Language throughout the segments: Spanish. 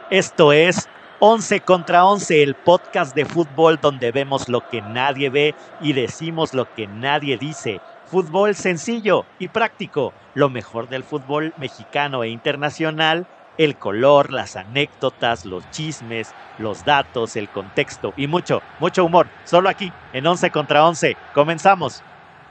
Esto es 11 contra 11, el podcast de fútbol donde vemos lo que nadie ve y decimos lo que nadie dice. Fútbol sencillo y práctico, lo mejor del fútbol mexicano e internacional, el color, las anécdotas, los chismes, los datos, el contexto y mucho, mucho humor. Solo aquí, en 11 contra 11. Comenzamos.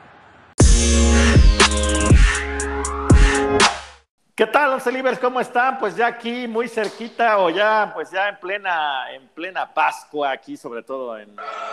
¿Qué tal, los Celibers? ¿Cómo están? Pues ya aquí muy cerquita o ya pues ya en plena Pascua aquí, sobre todo en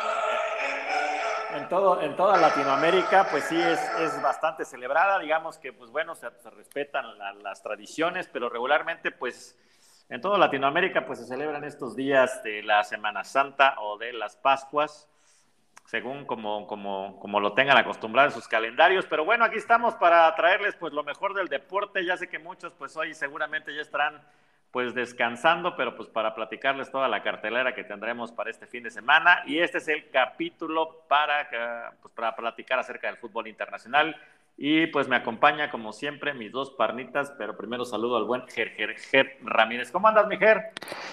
toda Latinoamérica, pues sí es bastante celebrada. Digamos que pues bueno, se respetan las tradiciones, pero regularmente pues en toda Latinoamérica pues se celebran estos días de la Semana Santa o de las Pascuas, según como lo tengan acostumbrado en sus calendarios. Pero bueno, aquí estamos para traerles pues lo mejor del deporte. Ya sé que muchos pues hoy seguramente ya estarán pues descansando, pero pues para platicarles toda la cartelera que tendremos para este fin de semana. Y este es el capítulo para platicar acerca del fútbol internacional. Y pues me acompaña como siempre mis dos parnitas, pero primero saludo al buen Ger Ramírez. ¿Cómo andas, mi Ger?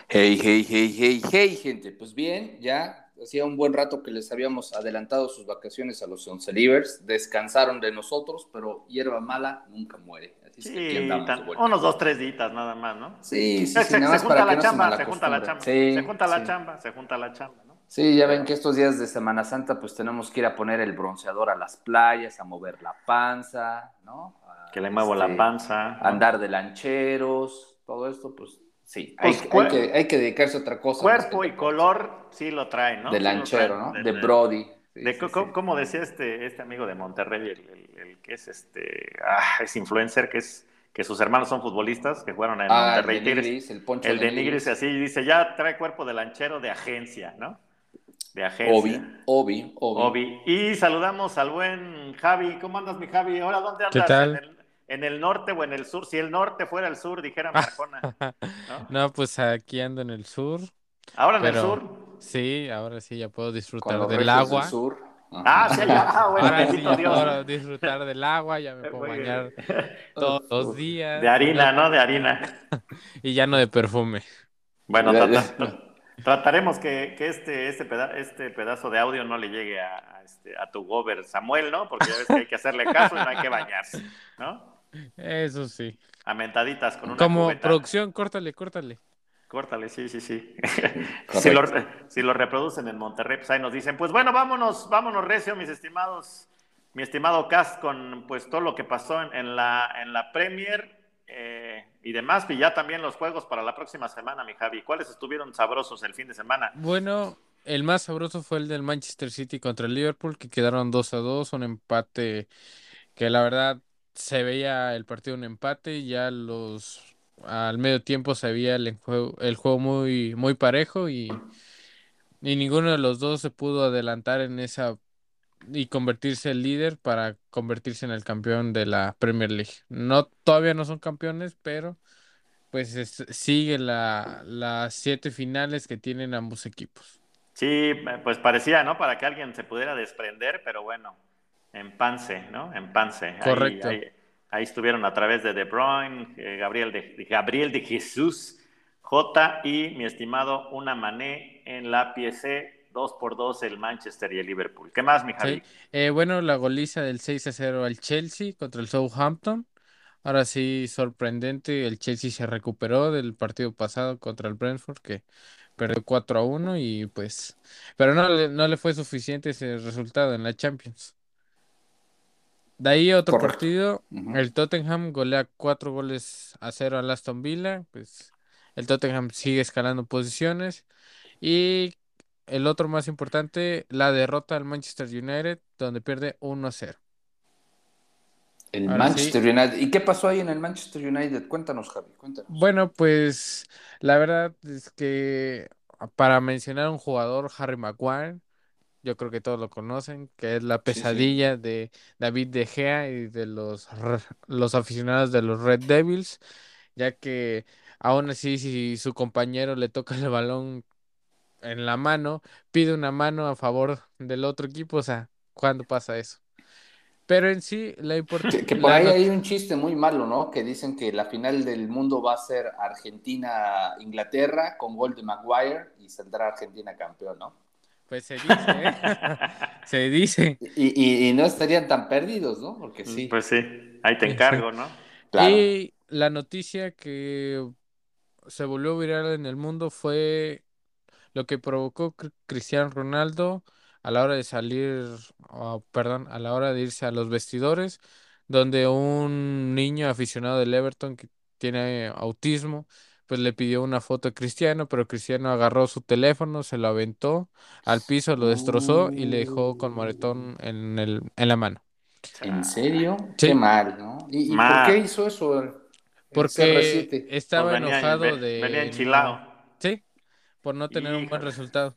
Hey, gente. Pues bien, ya hacía un buen rato que les habíamos adelantado sus vacaciones a los Oncelivers. Descansaron de nosotros, pero hierba mala nunca muere. Así es que aquí Sí, andamos de vuelta. unos 2, 3 días nada más, ¿no? Sí, Se nada más junta para que la no se chamba, se junta la malacostumbren. chamba, se Sí, junta la sí. chamba, se junta la chamba, ¿no? Sí, ya ven Pero que estos días de Semana Santa, pues tenemos que ir a poner el bronceador a las playas, a mover la panza, ¿no? que le muevo la panza, A ¿no? andar de lancheros, todo esto, pues sí, Pues hay que dedicarse a otra cosa más que el cuerpo y deporte. color sí lo traen, De ¿no? Sí lo lanchero, traen. ¿no? De Brody. Sí. Como decía este amigo de Monterrey, el que es es influencer, que sus hermanos son futbolistas, que jugaron en Ah, el Monterrey de Tigres. Nigris, el Poncho El de de Nigris Nigris. así dice, ya trae cuerpo de lanchero de agencia, ¿no? De Obi, agencia. Obi. Obi. Y saludamos al buen Javi. ¿Cómo andas, mi Javi? Ahora, ¿dónde ¿Qué andas? tal? En el norte o en el sur? Si el norte fuera el sur, dijera mi Arjona, ¿no? No, pues aquí ando en el sur, Ahora en el sur. pero sí, ahora sí ya puedo Con disfrutar los del regios del agua. sur. Ah, sí, allá. Ajá. Ah, bueno, Ahora sí bendito ya Dios. puedo disfrutar del agua, ya me puedo Muy bien. bañar todos los De días harina, ¿no? De harina. y ya no de perfume. Bueno, trataremos que este pedazo de audio no le llegue a tu gober Samuel, ¿no? Porque ya ves que hay que hacerle caso y no hay que bañarse, ¿no? Eso sí. A mentaditas con una Como cubeta. producción, córtale. Córtale, sí. Si lo, Correcto. si lo reproducen en Monterrey, pues ahí nos dicen, pues bueno, vámonos recio, mis estimados, mi estimado Cast, con pues todo lo que pasó en la Premier y demás, y ya también los juegos para la próxima semana, mi Javi. ¿Cuáles estuvieron sabrosos el fin de semana? Bueno, el más sabroso fue el del Manchester City contra el Liverpool, que quedaron 2-2, un empate que la verdad se veía el partido un empate, ya al medio tiempo se veía el juego muy, muy parejo y ninguno de los dos se pudo adelantar en esa y convertirse en líder para convertirse en el campeón de la Premier League. No, todavía no son campeones, pero pues sigue las 7 finales que tienen ambos equipos. Sí, pues parecía, ¿no? Para que alguien se pudiera desprender, pero bueno, en Pance, ¿no? En Pance. Correcto. Ahí estuvieron a través de De Bruyne, Gabriel de Jesús, J y mi estimado Una Mané en la piece 2-2 el Manchester y el Liverpool. ¿Qué más, mi Sí. Javi? Bueno, la goliza del 6-0 al Chelsea contra el Southampton. Ahora sí, sorprendente, el Chelsea se recuperó del partido pasado contra el Brentford, que perdió 4-1 y pues, pero no le fue suficiente ese resultado en la Champions. De ahí otro Correcto. partido, Ujú. el Tottenham golea 4-0 al Aston Villa, pues el Tottenham sigue escalando posiciones. Y el otro más importante, la derrota al Manchester United, donde pierde 1-0. El Ahora sí, Manchester United. ¿Y qué pasó ahí en el Manchester United? Cuéntanos, Javi, cuéntanos. bueno, pues la verdad es que para mencionar un jugador, Harry Maguire, yo creo que todos lo conocen, que es la Sí. pesadilla de David De Gea y de los aficionados de los Red Devils, ya que aún así si su compañero le toca el balón en la mano, pide una mano a favor del otro equipo, o sea, ¿cuándo pasa eso? Pero en sí, Que por ahí hay un chiste muy malo, ¿no? Que dicen que la final del mundo va a ser Argentina-Inglaterra con gol de Maguire y saldrá Argentina campeón, ¿no? pues se dice, ¿eh? Se dice. Y no estarían tan perdidos, ¿no? Porque sí, Pues sí, ahí te Sí. encargo, ¿no? claro. Y la noticia que se volvió viral en el mundo fue lo que provocó Cristiano Ronaldo a la hora de salir, perdón, a la hora de irse a los vestidores, donde un niño aficionado del Everton que tiene autismo, pues le pidió una foto a Cristiano, pero Cristiano agarró su teléfono, se lo aventó al piso, lo destrozó y le dejó con moretón en la mano. ¿En Cha- serio? Qué Sí, mal, ¿no? ¿Y por qué Mal, hizo eso el porque CR7? pues estaba enojado venía de enchilado. no, sí, por no tener un buen Híjole. resultado.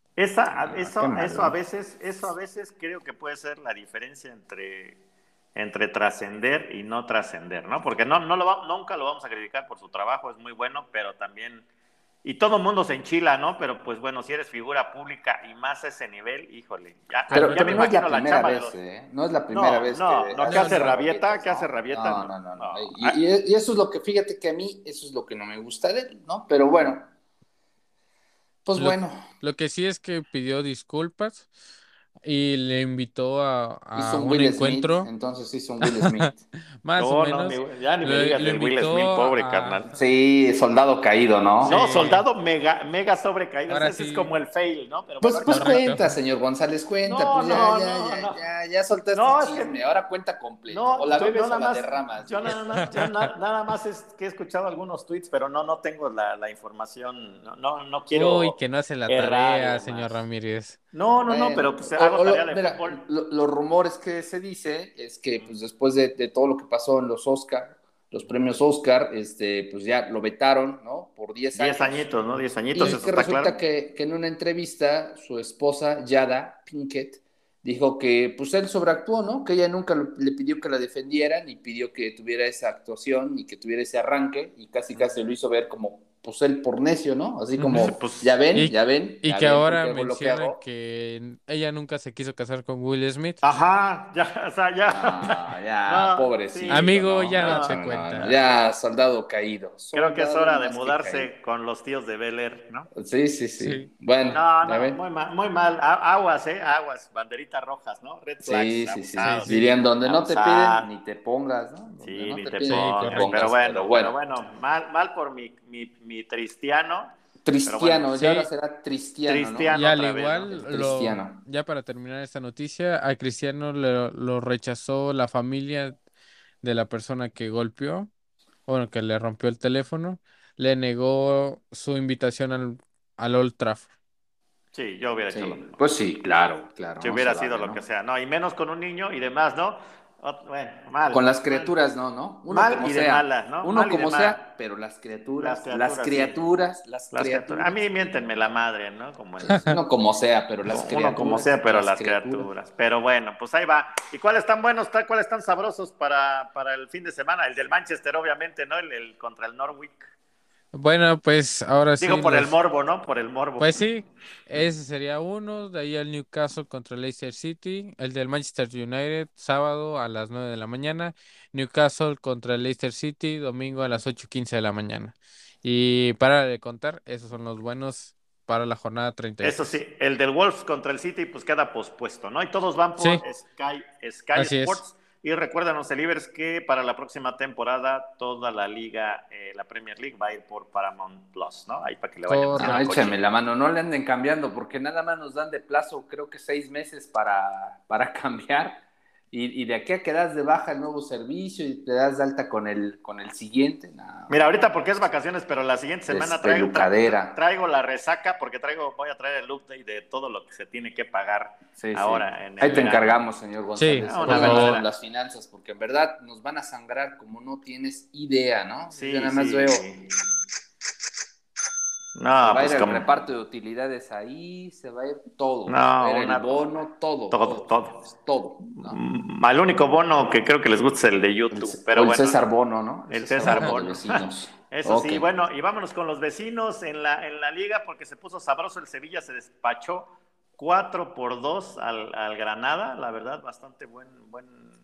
Qué mal, ¿no? Eso a veces creo que puede ser la diferencia entre trascender y no trascender, ¿no? Porque nunca lo vamos a criticar por su trabajo, es muy bueno, pero también, y todo el mundo se enchila, ¿no? Pero pues bueno, si eres figura pública y más a ese nivel, híjole, ya me Pero no es la imagino la primera chamba de vez, los... ¿eh? No es la primera vez que No, ¿qué No, hace haces no. Rabieta? rabietas, ¿Qué hace ¿no? Rabieta? No, No, no, no, no. no. Y eso es lo que, fíjate que a mí, eso es lo que no me gusta de él, ¿no? Pero bueno, pues Lo, bueno, lo que sí es que pidió disculpas y le invitó hizo a un un Will Smith, encuentro, entonces hizo un Will Smith. más o No, no, menos. ya ni me digas Lo del Will Smith, invitó pobre carnal. Sí, soldado caído, ¿no? No, sí, soldado mega sobrecaído. ahora Ese es como sí, el fail, ¿no? Pero bueno, Pues, ahorita pues lo correcto. cuenta, platicamos. señor González, cuenta, No, pues ya, no, ya, no, ya, no. ya, ya soltaste el No, es que chisme, ahora cuenta completo. O no, la yo bebes o nada la más, derramas, yo diría. nada más es que he escuchado algunos tweets, pero no tengo la información. No Uy, quiero que no hace la errar y tarea, señor demás. Ramírez. No, Bueno, pero pues hago tarea de mira, fútbol. los rumores que se dice es que pues después de todo lo que pasó en los Oscar, los premios Oscar, pues ya lo vetaron, ¿no? Por 10 10 años. añitos, ¿no? 10 añitos, Y eso que está resulta claro. que en una entrevista su esposa, Yada Pinkett, dijo que pues él sobreactuó, ¿no? Que ella nunca le pidió que la defendieran y pidió que tuviera esa actuación y que tuviera ese arranque y casi casi lo hizo ver como pues él por necio, ¿no? Así Ujú. como, ya Pues, ven, Y, ya ven, y ya que ven por ahora qué hago lo que menciona hago. que ella nunca se quiso casar con Will Smith. ajá, ya, o sea, ya. Ah, ya, No, sí, pobrecito, Amigo, no, ya no, date no, no, no, cuenta. ya, soldado caído, creo que es soldado hora de más que caído. mudarse con los tíos de Bel Air, ¿no? Sí, sí, Sí. sí. Bueno, ya No, ven. muy mal. Aguas, aguas, banderitas rojas, ¿no? Red flags, Sí, sí, sí. Sí, abusados, sí. Dirían, donde no te piden, abusar. ni te pongas, ¿no? Donde Sí, no ni te te piden, ni Sí, te pongas. correcto. pongas. Pero Bueno, bueno, mal por mi Cristiano, pero bueno, Cristiano, ya ahora Sí, será Cristiano, ¿no? y Cristiano al otra vez, ¿no? igual, El Cristiano. ya para terminar esta noticia, a Cristiano lo rechazó la familia de la persona que golpeó, bueno, que le rompió el teléfono, le negó su invitación al Old Trafford. Sí, yo hubiera hecho lo Sí, mismo. pues sí, claro, claro, Si no se hubiera sido vale, lo que ¿no? sea, ¿no? Y menos con un niño y demás, ¿no? Bueno, Con las mal. criaturas, no, ¿no? Mal y de malas, ¿no? Uno Mal y de como malas. sea, pero Las las criaturas, sí. criaturas, las Las criaturas. A mí criaturas, miéntenme la madre, ¿no? Como en no como sea, pero uno como sea, pero las las criaturas. criaturas. Pero bueno, pues ahí va. ¿Y cuáles están buenos, cuáles están sabrosos para el fin de semana? El del Manchester, obviamente, ¿no? El contra el Norwich. Bueno, pues ahora Digo sí, por el morbo, ¿no? Por el morbo. pues sí, ese sería uno. De ahí el Newcastle contra el Leicester City. El del Manchester United, sábado a las 9 de la mañana. Newcastle contra el Leicester City, domingo a las 8:15 de la mañana. Y para de contar, esos son los buenos para la jornada Eso 33. sí, el del Wolves contra el City, pues queda pospuesto, ¿no? Y todos van por Sí, Sky así es. Sports. Y recuerden los Celivers que para la próxima temporada toda la liga, la Premier League, va a ir por Paramount Plus, ¿no? Ahí para que le vayan Ah, haciendo Correcto. échame coche. la mano, no le anden cambiando, porque nada más nos dan de plazo, creo que 6 meses para cambiar, y de aquí a que das de baja el nuevo servicio y te das de alta con el siguiente, no, Mira, ahorita porque es vacaciones, pero la siguiente semana despelucadera. traigo la resaca porque voy a traer el update de todo lo que se tiene que pagar Sí, sí. ahora en el Ahí te verano. encargamos, señor Sí, González. por Una Apóyanos con favor. verdadera. las finanzas, porque en verdad nos van a sangrar como no tienes idea, ¿no? Yo Sí, nada más sí. veo, se No, va a ir pues el como. reparto de utilidades ahí, se va a ir todo, se va a ir No, el bono, todo, todo. señores, todo, ¿no? Al único bono que creo que les gusta es el de YouTube, O pero el bueno, César Bono, ¿no? El el César César Bono de Bono. vecinos. Eso Ok. sí, bueno, y vámonos con los vecinos en la liga porque se puso sabroso el Sevilla, se despachó 4-2 al Granada, la verdad, bastante buen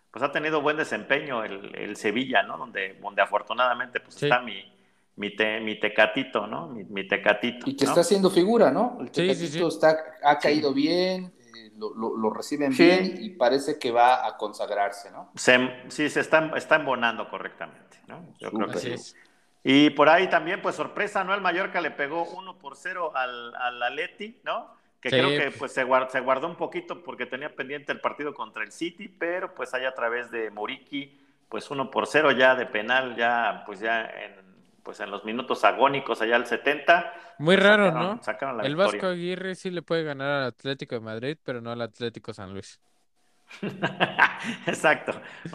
pues ha tenido buen desempeño el Sevilla, ¿no? Donde afortunadamente pues Sí, está mi Tecatito, ¿no? Mi Tecatito, Y que está ¿no? haciendo figura, ¿no? El sí, sí, Tecatito sí. ha Sí, caído bien, lo reciben bien y sí, parece que va a consagrarse, ¿no? sí se está embonando correctamente, ¿no? Yo creo que Súper. Así sí. es. Y por ahí también, pues sorpresa, ¿no? El Mallorca le pegó 1-0 al Atleti, ¿no? Que creo Sí, que pues se guardó un poquito porque tenía pendiente el partido contra el City, pero pues allá a través de Muriqui, pues 1-0 ya de penal, ya pues ya en los minutos agónicos, allá al 70, muy pues raro, sacaron, ¿no? sacaron la El Vasco victoria. Aguirre sí le puede ganar al Atlético de Madrid, pero no al Atlético San Luis. Exacto,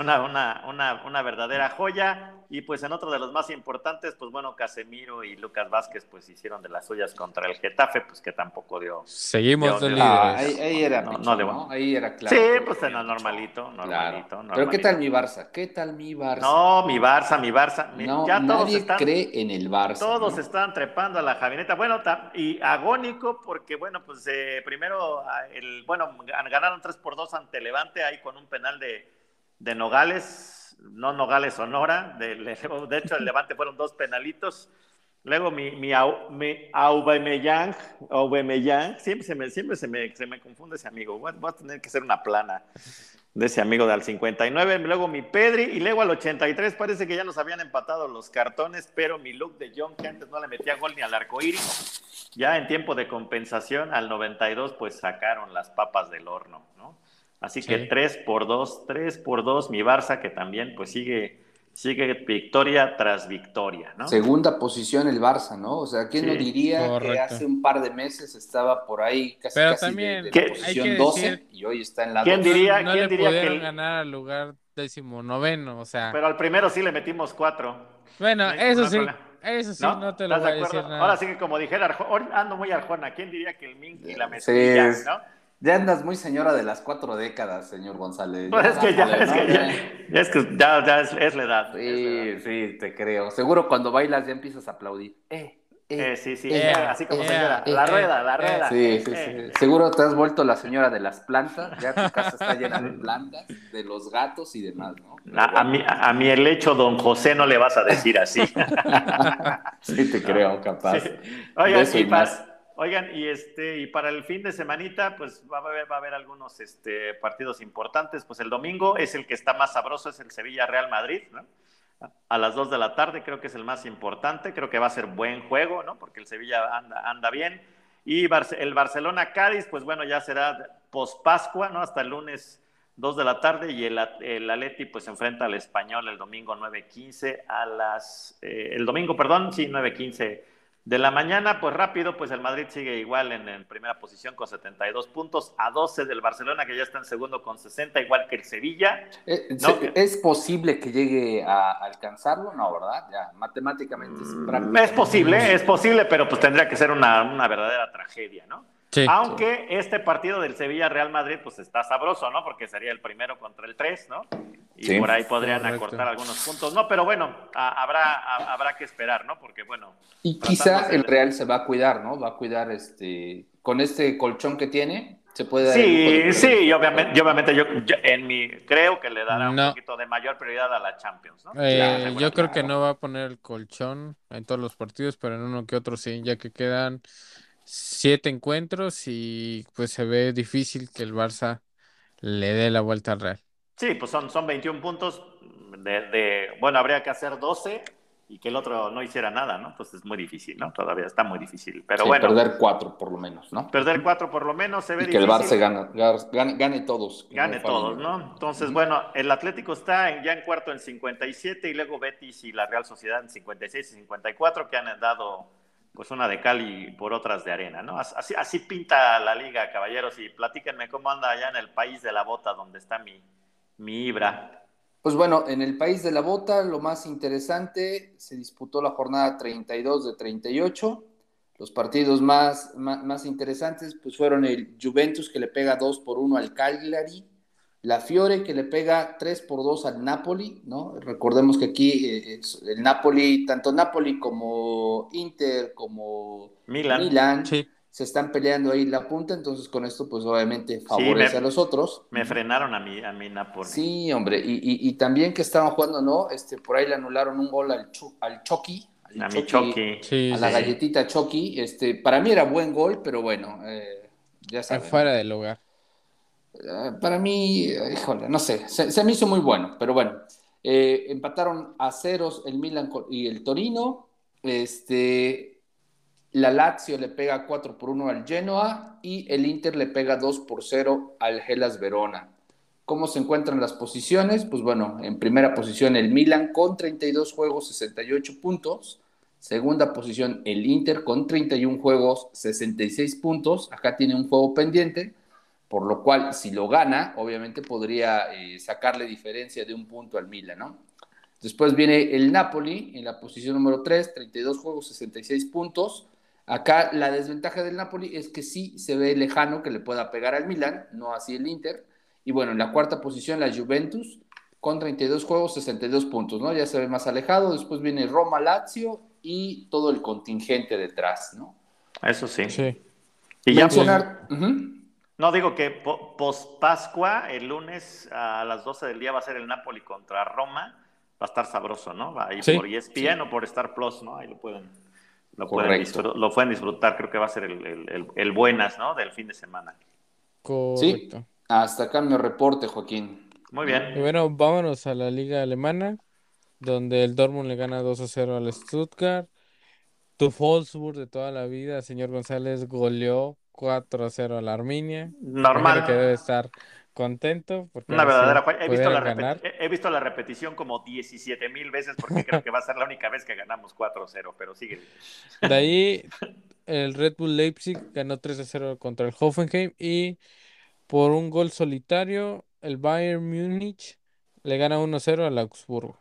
una verdadera joya. Y pues en otro de los más importantes, pues bueno, Casemiro y Lucas Vázquez pues hicieron de las suyas contra el Getafe, pues que tampoco dio, Seguimos dio, de dio Ahí, líderes. ahí era no le pichón, va. ¿no? Ahí era Sí, claro que lo pues en tenían el pichón. normalito, Claro. normalito, Pero ¿qué tal normalito. mi Barça? ¿Qué tal mi Barça? No, mi Barça, No, ya nadie cree en el Barça, todos ¿no? están trepando a la javineta. Bueno, y agónico porque, bueno, pues primero, bueno, ganaron 3-2 ante Levante ahí con un penal de Nogales, no Nogales Sonora. De hecho, el Levante fueron 2 penalitos. Luego mi Aubameyang, siempre se me confunde ese amigo. Voy a tener que hacer una plana de ese amigo del 59, luego mi Pedri, y luego al 83 parece que ya nos habían empatado los cartones, pero mi Luke de Jong, que antes no le metía gol ni al arcoíris, ya en tiempo de compensación al 92 pues sacaron las papas del horno, ¿no? Así que Sí, 3-2, mi Barça que también pues sigue victoria tras victoria, ¿no? Segunda posición el Barça, ¿no? O sea, ¿quién no Sí. diría que hace correcto. un par de meses estaba por ahí casi Pero casi de también la hay ¿Qué, que posición decir, 12 y hoy está en la quién no, 2? diría, no quién le diría que pudieron ganar al lugar 19º, o sea, pero al primero sí le metimos 4? bueno, No hay, no hay problema. eso sí, ¿No? no te lo ¿Estás de voy a acuerdo? decir Ahora nada. sí que como dijera Arjona, ando muy Arjona. ¿Quién diría que el Mink y la Sí, mezclilla, no? ya andas muy señora de las 4 décadas, señor González. Pues Ya es que ya, bájale, es ¿no? que ya, ya es la edad, es la edad. Sí, sí, te creo. Seguro cuando bailas ya empiezas a aplaudir. Sí, sí, Ea, así como ea, señora. La rueda, la eh. rueda. Sí, sí, sí. Seguro te has vuelto la señora de las plantas. Ya tu casa está llena de plantas, de los gatos y demás, ¿no? Pero A, a bueno. mí, a mí el hecho don José no le vas a decir así. Sí, te No, creo, sí. capaz. De Oigan, eso y más. y para el fin de semanita, pues va a haber algunos partidos importantes. Pues el domingo es el que está más sabroso, es el Sevilla-Real Madrid, ¿no? A las 2 de la tarde creo que es el más importante, creo que va a ser buen juego, ¿no? Porque el Sevilla anda bien. Y el Barcelona-Cádiz, pues bueno, ya será post-Pascua, ¿no? Hasta el lunes 2 de la tarde y el Atleti pues se enfrenta al Español el domingo 9:15 el domingo, perdón, sí, 9:15 de la mañana. Pues rápido, pues el Madrid sigue igual en primera posición con 72 puntos, a 12 del Barcelona que ya está en segundo con 60, igual que el Sevilla, ¿no? ¿Es posible que llegue a alcanzarlo? No, ¿verdad? Ya, matemáticamente es prácticamente Es imposible. posible, pero pues tendría que ser una verdadera tragedia, ¿no? Sí, Sí. Aunque este partido del Sevilla-Real Madrid pues está sabroso, ¿no? Porque sería el primero contra el 3, ¿no? Y Sí. por ahí podrían acortar correcto. algunos puntos, ¿no? Pero bueno, habrá que esperar, ¿no? Porque bueno, Y quizá tratándose el el... Real se va a cuidar, ¿no? Va a cuidar con este colchón que tiene, se puede dar el lujo de Sí, sí, perder y estos obviamente, partidos. creo que le dará un No, poquito de mayor prioridad a la Champions, ¿no? Claro, yo creo que Seguramente. no va a poner el colchón en todos los partidos, pero en uno que otro sí, ya que quedan 7 encuentros y pues se ve difícil que el Barça le dé la vuelta al Real. Sí, pues son 21 puntos bueno, habría que hacer 12 y que el otro no hiciera nada, ¿no? Pues es muy difícil, ¿no? Todavía está muy difícil. Pero sí, bueno, perder 4 por lo menos, ¿no? perder 4 por lo menos se ve Y que el Barça difícil, gane todos, que no le gane falle todos, ninguno. ¿no? Entonces, bueno, el Atlético está ya en cuarto en 57 y luego Betis y la Real Sociedad en 56 y 54 que han dado pues una de cal y por otras de arena, ¿no? Así pinta la liga, caballeros, y platíquenme cómo anda allá en el país de la bota donde está mi Ibra. Pues bueno, en el país de la bota, lo más interesante, se disputó la jornada 32 de 38. Los partidos más interesantes pues fueron el Juventus que le pega 2-1 al Cagliari, la Fiore que le pega 3-2 al Napoli, ¿no? Recordemos que aquí el Napoli, tanto Napoli como Inter, como Milan. Milan, Sí, se están peleando ahí la punta, entonces con esto pues obviamente Sí, favorece a los otros. me frenaron a mi Napoli. Sí, hombre, y también que estaban jugando, ¿no? Por ahí le anularon un gol al Chucky, A mi Chucky. Sí, a sí, la sí. galletita Chucky. Para mí era buen gol, pero bueno, ya saben, Fuera ¿no? del lugar. Para mí, híjole, no sé, se me hizo muy bueno, pero bueno. Empataron a ceros el Milan y el Torino. La Lazio le pega 4-1 al Genoa y el Inter le pega 2-0 al Hellas Verona. ¿Cómo se encuentran las posiciones? Pues bueno, en primera posición el Milan con 32 juegos, 68 puntos. Segunda posición el Inter con 31 juegos, 66 puntos. Acá tiene un juego pendiente, por lo cual si lo gana, obviamente podría sacarle diferencia de un punto al Milan, ¿no? Después viene el Napoli en la posición número 3, 32 juegos, 66 puntos. Acá la desventaja del Napoli es que sí se ve lejano que le pueda pegar al Milan, no así el Inter. Y bueno, en la cuarta posición la Juventus con 32 juegos, 62 puntos, ¿no? Ya se ve más alejado. Después viene Roma, Lazio y todo el contingente detrás, ¿no? Eso sí. Sí. Y ya Mencionar... no digo que post Pascua, el lunes a las 12 del día va a ser el Napoli contra Roma. Va a estar sabroso, ¿no? Ahí Sí. por ESPN Sí. o por Star Plus, ¿no? Ahí lo pueden disfrutar. Creo que va a ser el buenas, ¿no? Del fin de semana. Sí, Correcto. hasta acá mi reporte, Joaquín. Muy Y bien. bueno, vámonos a la liga alemana, donde el Dortmund le gana 2-0 al Stuttgart. Tu Wolfsburg de toda la vida, señor González, goleó 4-0 a la Arminia. Normal. Imagino que debe estar contento porque Una ahora sí verdadera joya. pudieran ganar. He visto la repetición como 17,000 veces porque creo que va a ser la única vez que ganamos 4-0, pero sigue. De ahí, el Red Bull Leipzig ganó 3-0 contra el Hoffenheim y por un gol solitario, el Bayern Múnich le gana 1-0 al Augsburgo.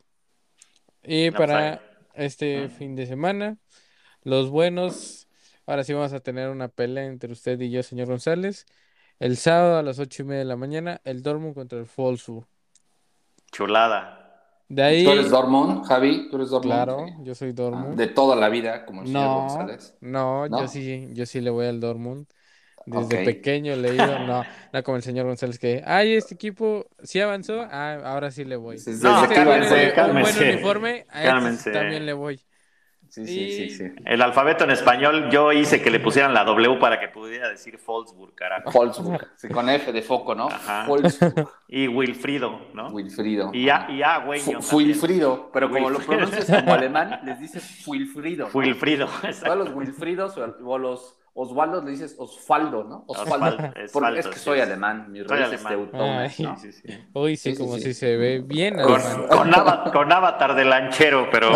Y No, pues para este ¿Mm? fin de semana, los buenos, ahora sí vamos a tener una pelea entre usted y yo, señor González. El sábado a las 8:30 de la mañana, el Dortmund contra el Wolfsburg. Chulada. De ¿Tú eres ahí, Dortmund, Javi? ¿Tú eres Dortmund? Sí. claro, yo soy Dortmund. De toda la vida, como el señor No, González. no, ¿No? yo sí le voy al Dortmund. Ok. Desde pequeño le he ido, no, no como el señor González que, ay, este equipo sí avanzó, ahora sí le voy. No, Desde que Este iban tiene cálmense, un buen cálmense. uniforme, a este sí también Cálmense. le voy. Sí, sí, sí, Y sí. El alfabeto en español yo hice que le pusieran la W para que pudiera decir Wolfsburg, carajo. Wolfsburg. Sí, con F de foco, ¿no? Ajá. Wolfsburg. Y Wilfrido, ¿no? Wilfrido. Y Agüeño también. Wilfrido. Pero como lo Wilfrido. pronuncias como alemán, les dices Wilfrido, ¿no? Wilfrido, Todos los exacto. Wilfridos o los Osvaldos le dices Osvaldo, ¿no? Osvaldo. Porque es Asfalto, que sí. soy alemán, mis Soy raíces alemán. teutonas, ay, ¿no? Sí, sí, sí. uy, sí, Sí, sí, como sí. si se ve bien Con, alemán. con avatar de lanchero, pero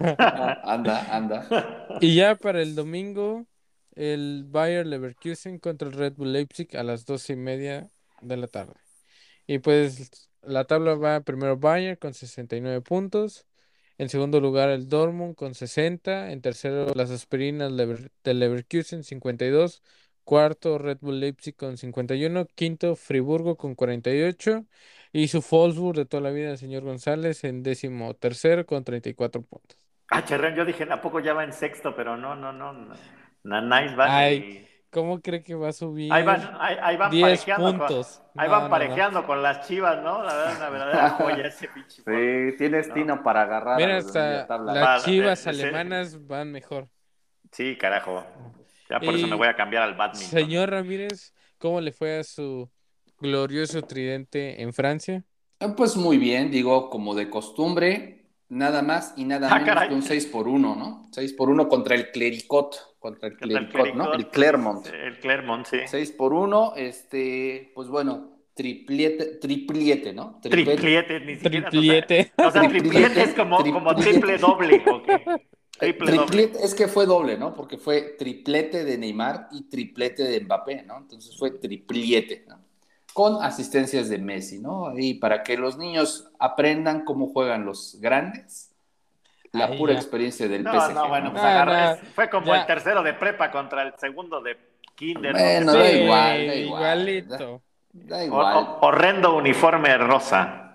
Anda, anda. Y ya para el domingo, el Bayer Leverkusen contra el Red Bull Leipzig a las 12:30 de la tarde. Y pues la tabla va primero Bayern con 69 puntos. En segundo lugar el Dortmund con 60. En tercero las aspirinas de Leverkusen 52. Cuarto Red Bull Leipzig con 51. Quinto Friburgo con 48. Y su Wolfsburg de toda la vida, el señor González, en décimo tercero con 34 puntos. Cherrón, yo dije, ¿a poco ya va en sexto? Pero no. Nice van Ay, ¿cómo cree que va a ahí van, subir ahí van 10 parejeando puntos? ahí van No, no, no. parejeando con las Chivas, ¿no? La verdad, una verdadera joya ese pinche Wolfsburg, Sí, tienes ¿no? tino para agarrar a Mira, los de media hasta tabla. las Va, Chivas alemanas van mejor. sí, carajo. Ya por eso me voy Y a cambiar al badminton. señor Ramírez, ¿cómo le fue a su glorioso tridente en Francia? Pues muy bien, digo, como de costumbre, nada más y nada Ah, menos caray. que un 6-1, ¿no? 6-1 contra el Clericot, ¿Qué tal ¿no? El Clericot? Clermont. El Clermont, sí. 6-1, pues bueno, triplete, ¿no? Triplete, ni siquiera, Triplete. o sea, triplete es como triple doble, ¿ok? Triple doble. Triplete, es que fue doble, ¿no? Porque fue triplete de Neymar y triplete de Mbappé, ¿no? Entonces fue triplete, ¿no? Con asistencias de Messi, ¿no? Y para que los niños aprendan cómo juegan los grandes, la Ahí pura ya. experiencia del No, PSG, bueno, ¿no? pues No, no, fue como el ya. tercero de prepa contra el segundo de kinder, ¿no? Bueno, Sí, da igual, igualito. da igual. Horrendo uniforme rosa.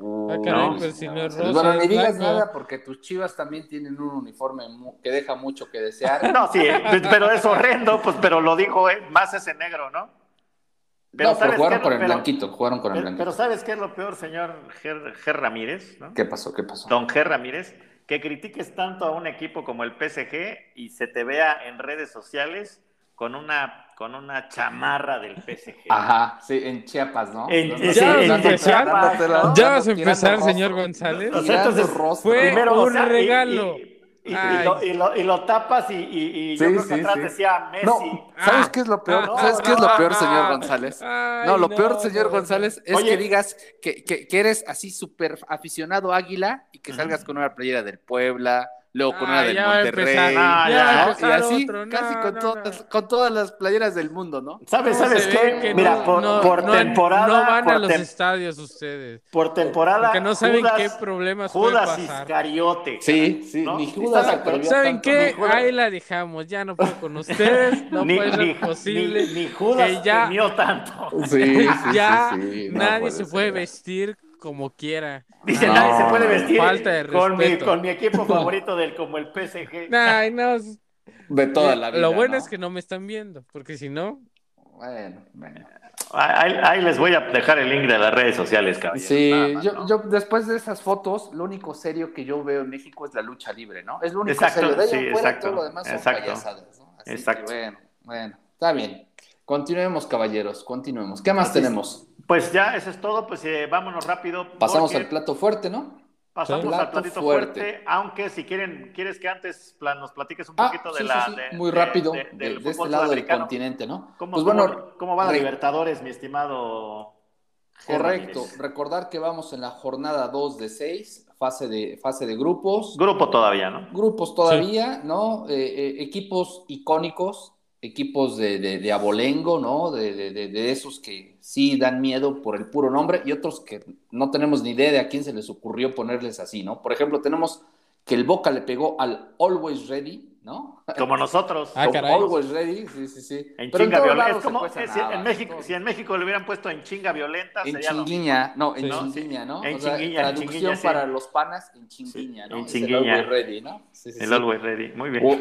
Ah, caray, No. pues si no es Bueno, rosa, ni es digas blanco. nada porque tus Chivas también tienen un uniforme que deja mucho que desear. No, sí, pero es horrendo, pues, pero lo dijo, más ese negro, ¿no? Pero No, pero ¿sabes qué jugaron es con lo el peor? blanquito, jugaron con el Pero blanquito. ¿sabes qué es lo peor, señor Ger Ramírez, ¿no? ¿Qué pasó? ¿Qué pasó? Don Ger Ramírez, que critiques tanto a un equipo como el PSG y se te vea en redes sociales con una chamarra del PSG. Ajá, sí, en Chiapas, ¿no? ¿Ya vas a En empezar? Chiapas, ¿Ya ¿no? vas a empezar, tirando señor rostro. González? O sea, Tirando entonces, rostro. Fue primero, o un sea, regalo. Ay. y lo tapas y yo Sí, creo que sí, atrás sí. decía Messi. No, ¿sabes qué es lo peor? ¿Sabes qué es lo peor, señor González? No, Ay, lo peor, no, señor no, no. González, es que Oye, digas que eres así súper aficionado águila y que salgas con una playera del Puebla, luego con una Ay, del ya va a empezar. Monterrey, no, Ya va a ya. ¿no? Y empezar así, otro. casi No, no, no. con todas las playeras del mundo, ¿no? ¿Cómo ¿Sabes se ve qué? que Mira, no van a los estadios ustedes? por Porque temporada, no saben qué problemas puede Judas pasar. Iscariote, Sí, caray, sí, ni ¿no? ¿Sí Judas estás de se acuerdo? atrevió a ¿Saben tanto, ¿no? Ni qué? Judas, Ahí la dejamos. Ya no puedo con ustedes. No puede ser posible ni que Judas ya, temió tanto. Sí, sí, sí, ya sí, no nadie puede se puede ser. vestir como quiera. Dice, nadie se No, puede no, no. Falta de vestir respeto. con mi equipo favorito como el PSG. Ay, no. De toda la Lo vida, bueno es que ¿no? no me están viendo, porque si no, Bueno, bueno. Ahí les voy a dejar el link de las redes sociales, caballeros, nada Sí, más, yo ¿no? después de esas fotos, lo único serio que yo veo en México es la lucha libre, ¿no? Es lo único serio. Exacto, De ahí sí, en fuera todo lo exacto, demás son exacto, payasadas, ¿no? Así que exacto. bueno, está bien. Continuemos, caballeros, continuemos. ¿Qué más Así es. tenemos? Pues ya, eso es todo, pues vámonos rápido Pasamos al porque plato fuerte, ¿no? sí. pasamos al Plato platito fuerte. fuerte, aunque si quieres que antes nos platiques un Ah, poquito sí, sí, sí, muy rápido, del de este fútbol lado del sudamericano. continente, ¿no? ¿Cómo, Pues bueno, cómo va la Libertadores, mi estimado G. correcto. Ramírez? Recordar que vamos en la jornada 2 de 6, fase de grupos. Grupo todavía, ¿no? Grupos Sí. todavía, ¿no? Equipos icónicos, equipos de abolengo, ¿no? De esos que sí dan miedo por el puro nombre y otros que no tenemos ni idea de a quién se les ocurrió ponerles así, ¿no? Por ejemplo, tenemos que el Boca le pegó al Always Ready, ¿no? Como nosotros. Ah, Como caray. Always Ready, sí, sí, sí. En Pero en chinga todos violenta. Es lados se como cuecen en habas, en México, todos. si en México le hubieran puesto en chinga violenta, En sería lo mismo. chinguiña, no, en Sí. chinguiña, ¿no? En O sea, chinguiña, traducción sí. para los panas, en Sí, chinguiña, ¿no? en Es el Always chinguiña. Ready, ¿no? Sí, sí, El sí. Always Ready. Muy bien.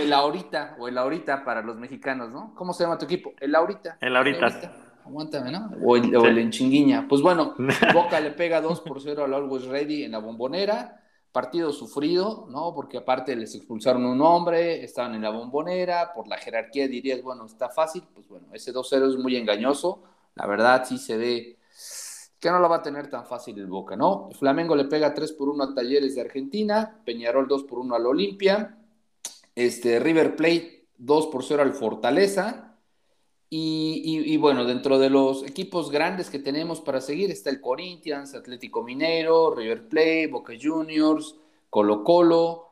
O el ahorita para los mexicanos, ¿no? ¿Cómo se llama tu equipo? El ahorita. El ahorita. Aguántame, ¿no? O el Sí. enchinguiña. Pues bueno, el Boca le pega 2-0 al Always Ready en la Bombonera. Partido sufrido, ¿no? Porque aparte les expulsaron un hombre, estaban en la Bombonera, por la jerarquía dirías, bueno, está fácil. Pues bueno, ese 2-0 es muy engañoso. La verdad sí se ve que no la va a tener tan fácil el Boca, ¿no? Flamengo le pega 3-1 a Talleres de Argentina, Peñarol 2-1 al Olimpia, River Plate 2-0 al Fortaleza, y bueno, dentro de los equipos grandes que tenemos para seguir está el Corinthians, Atlético Mineiro, River Plate, Boca Juniors, Colo Colo,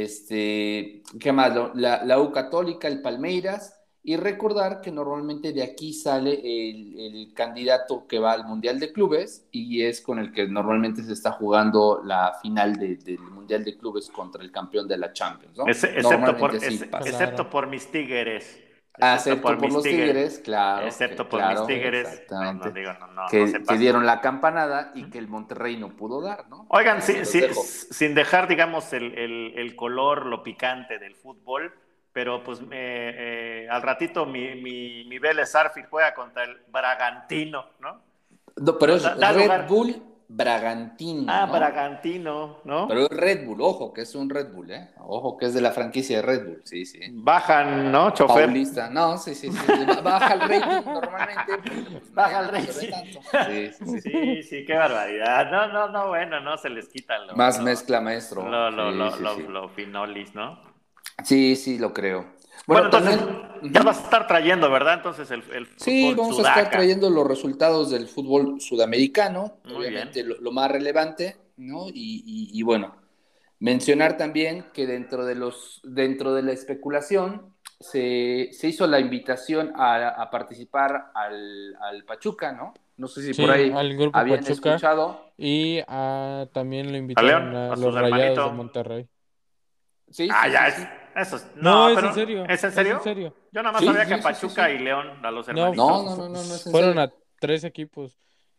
¿qué más? La U Católica, el Palmeiras, y recordar que normalmente de aquí sale el candidato que va al Mundial de Clubes y es con el que normalmente se está jugando la final del Mundial de Clubes contra el campeón de la Champions, ¿no? Normalmente sí pasa. Excepto por mis Tigres. Acepto por los Tigres, claro. Excepto por mis claro, Tigres. exactamente. No, digo, no se que pasen. dieron la campanada y que el Monterrey no pudo dar, ¿no? Oigan, Se los dejo. sin dejar, digamos, el color, lo picante del fútbol, pero pues al ratito mi Vélez Arfield juega contra el Bragantino, ¿no? No, pero es Da Red lugar. Bull Bragantino, Ah, ¿no? Bragantino, ¿no? Pero es Red Bull, ojo, que es un Red Bull, ¿eh? Ojo, que es de la franquicia de Red Bull, sí, sí. Bajan, ¿no, chofer? Paulista, no, sí. Baja el rating normalmente. Pues, Baja el no se ve rating. tanto. Sí. Sí, qué barbaridad. No, bueno, no se les quita Más mezcla, maestro. lo finolis, ¿no? Sí, lo creo. Bueno, entonces también, ya vas a estar trayendo, ¿verdad? Entonces el sí, fútbol vamos sudaca. a estar trayendo los resultados del fútbol sudamericano, Muy obviamente bien. lo más relevante, ¿no? Y bueno, mencionar también que dentro de la especulación se hizo la invitación a participar al Pachuca, ¿no? No sé si Sí, por ahí al grupo habían Pachuca. escuchado. Y también lo A invitaron León, a a los sus Rayados de hermanitos. Monterrey. Sí. Eso es. No, es pero en serio. ¿es en Es serio? en serio. Yo nada más Sí, sabía que sí. Pachuca y León, a los No, hermanitos. No, es en fueron serio. a 3 equipos.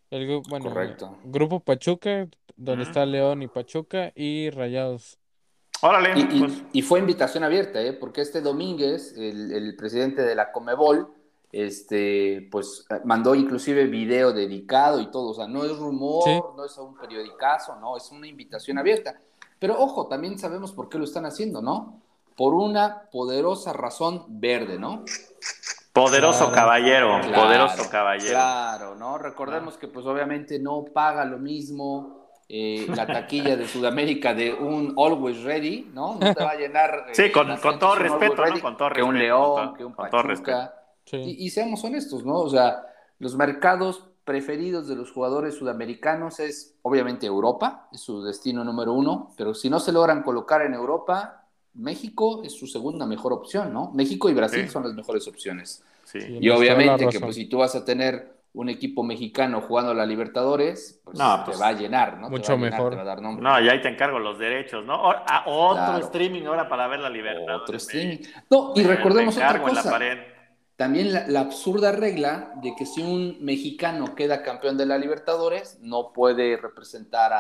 Correcto. Grupo Pachuca, donde está Mm. León y Pachuca y Rayados. Órale, pues. Y fue invitación abierta, porque este Domínguez, el presidente de la Conmebol, pues mandó inclusive video dedicado y todo. O sea, no es Sí, rumor, no es un periodicazo, no, es una invitación abierta. Pero ojo, también sabemos por qué lo están haciendo, ¿no? Por una poderosa razón verde, ¿no? Poderoso claro. caballero, Claro, poderoso caballero. claro, ¿no? ¿No? Recordemos que pues obviamente no paga lo mismo la taquilla de Sudamérica de un Always Ready, ¿no? No te va a llenar Sí, las con canchas todo un Always respeto, ¿no? Ready Con todo que un respeto, León, que un con todo respeto. Pachuca. Sí. Y seamos honestos, ¿no? O sea, los mercados preferidos de los jugadores sudamericanos es obviamente Europa, es su destino número uno, pero si no se logran colocar en Europa, México es su segunda mejor opción, ¿no? México y Brasil Sí, son las mejores opciones. sí. Sí, Y tienes toda la obviamente que pues razón. si tú vas a tener un equipo mexicano jugando a la Libertadores, pues No, te va a pues. llenar, ¿no? Te va a Mucho llenar, te va mejor. a dar nombre. No, y ahí te encargo los derechos, ¿no? Otro Claro, streaming ahora para ver la otro Libertadores. streaming. No, y Me recordemos otra encargo en la cosa. pared. También la absurda regla de que si un mexicano queda campeón de la Libertadores, no puede representar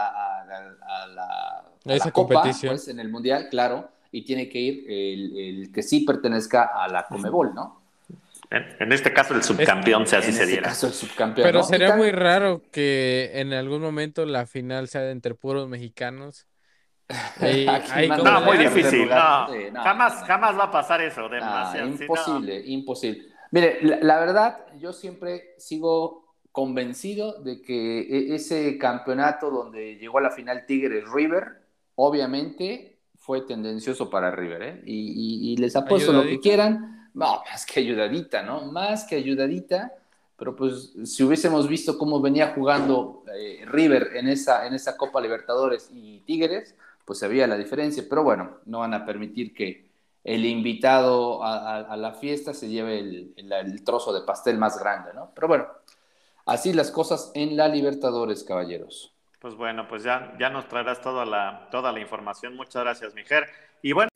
a Esa la Copa, competición. pues en el Mundial, claro, y tiene que ir el que sí pertenezca a la Conmebol, ¿no? En este caso, el Es, subcampeón, si así En se este diera. caso el subcampeón, pero ¿no? Y sería muy también, raro que en algún momento la final sea entre puros mexicanos. ¿a quién Ahí manda como No, en muy le tercer hacen. difícil. lugar? No, Sí, no, jamás, no, no. jamás va a pasar eso. Nada, Demasiado. Sí, no. imposible, imposible. Mire, la verdad, yo siempre sigo convencido de que ese campeonato donde llegó a la final Tigres River, obviamente fue tendencioso para River, ¿eh? Y les apuesto lo que Ayudadita. quieran, no, más que ayudadita, ¿no? Más que ayudadita, pero pues si hubiésemos visto cómo venía jugando River en esa Copa Libertadores y Tigres, pues se veía la diferencia, pero bueno, no van a permitir que el invitado a la fiesta se lleve el trozo de pastel más grande, ¿no? Pero bueno, así las cosas en la Libertadores, caballeros. Pues bueno, pues ya nos traerás toda la información. Muchas gracias, Mijer. Y bueno.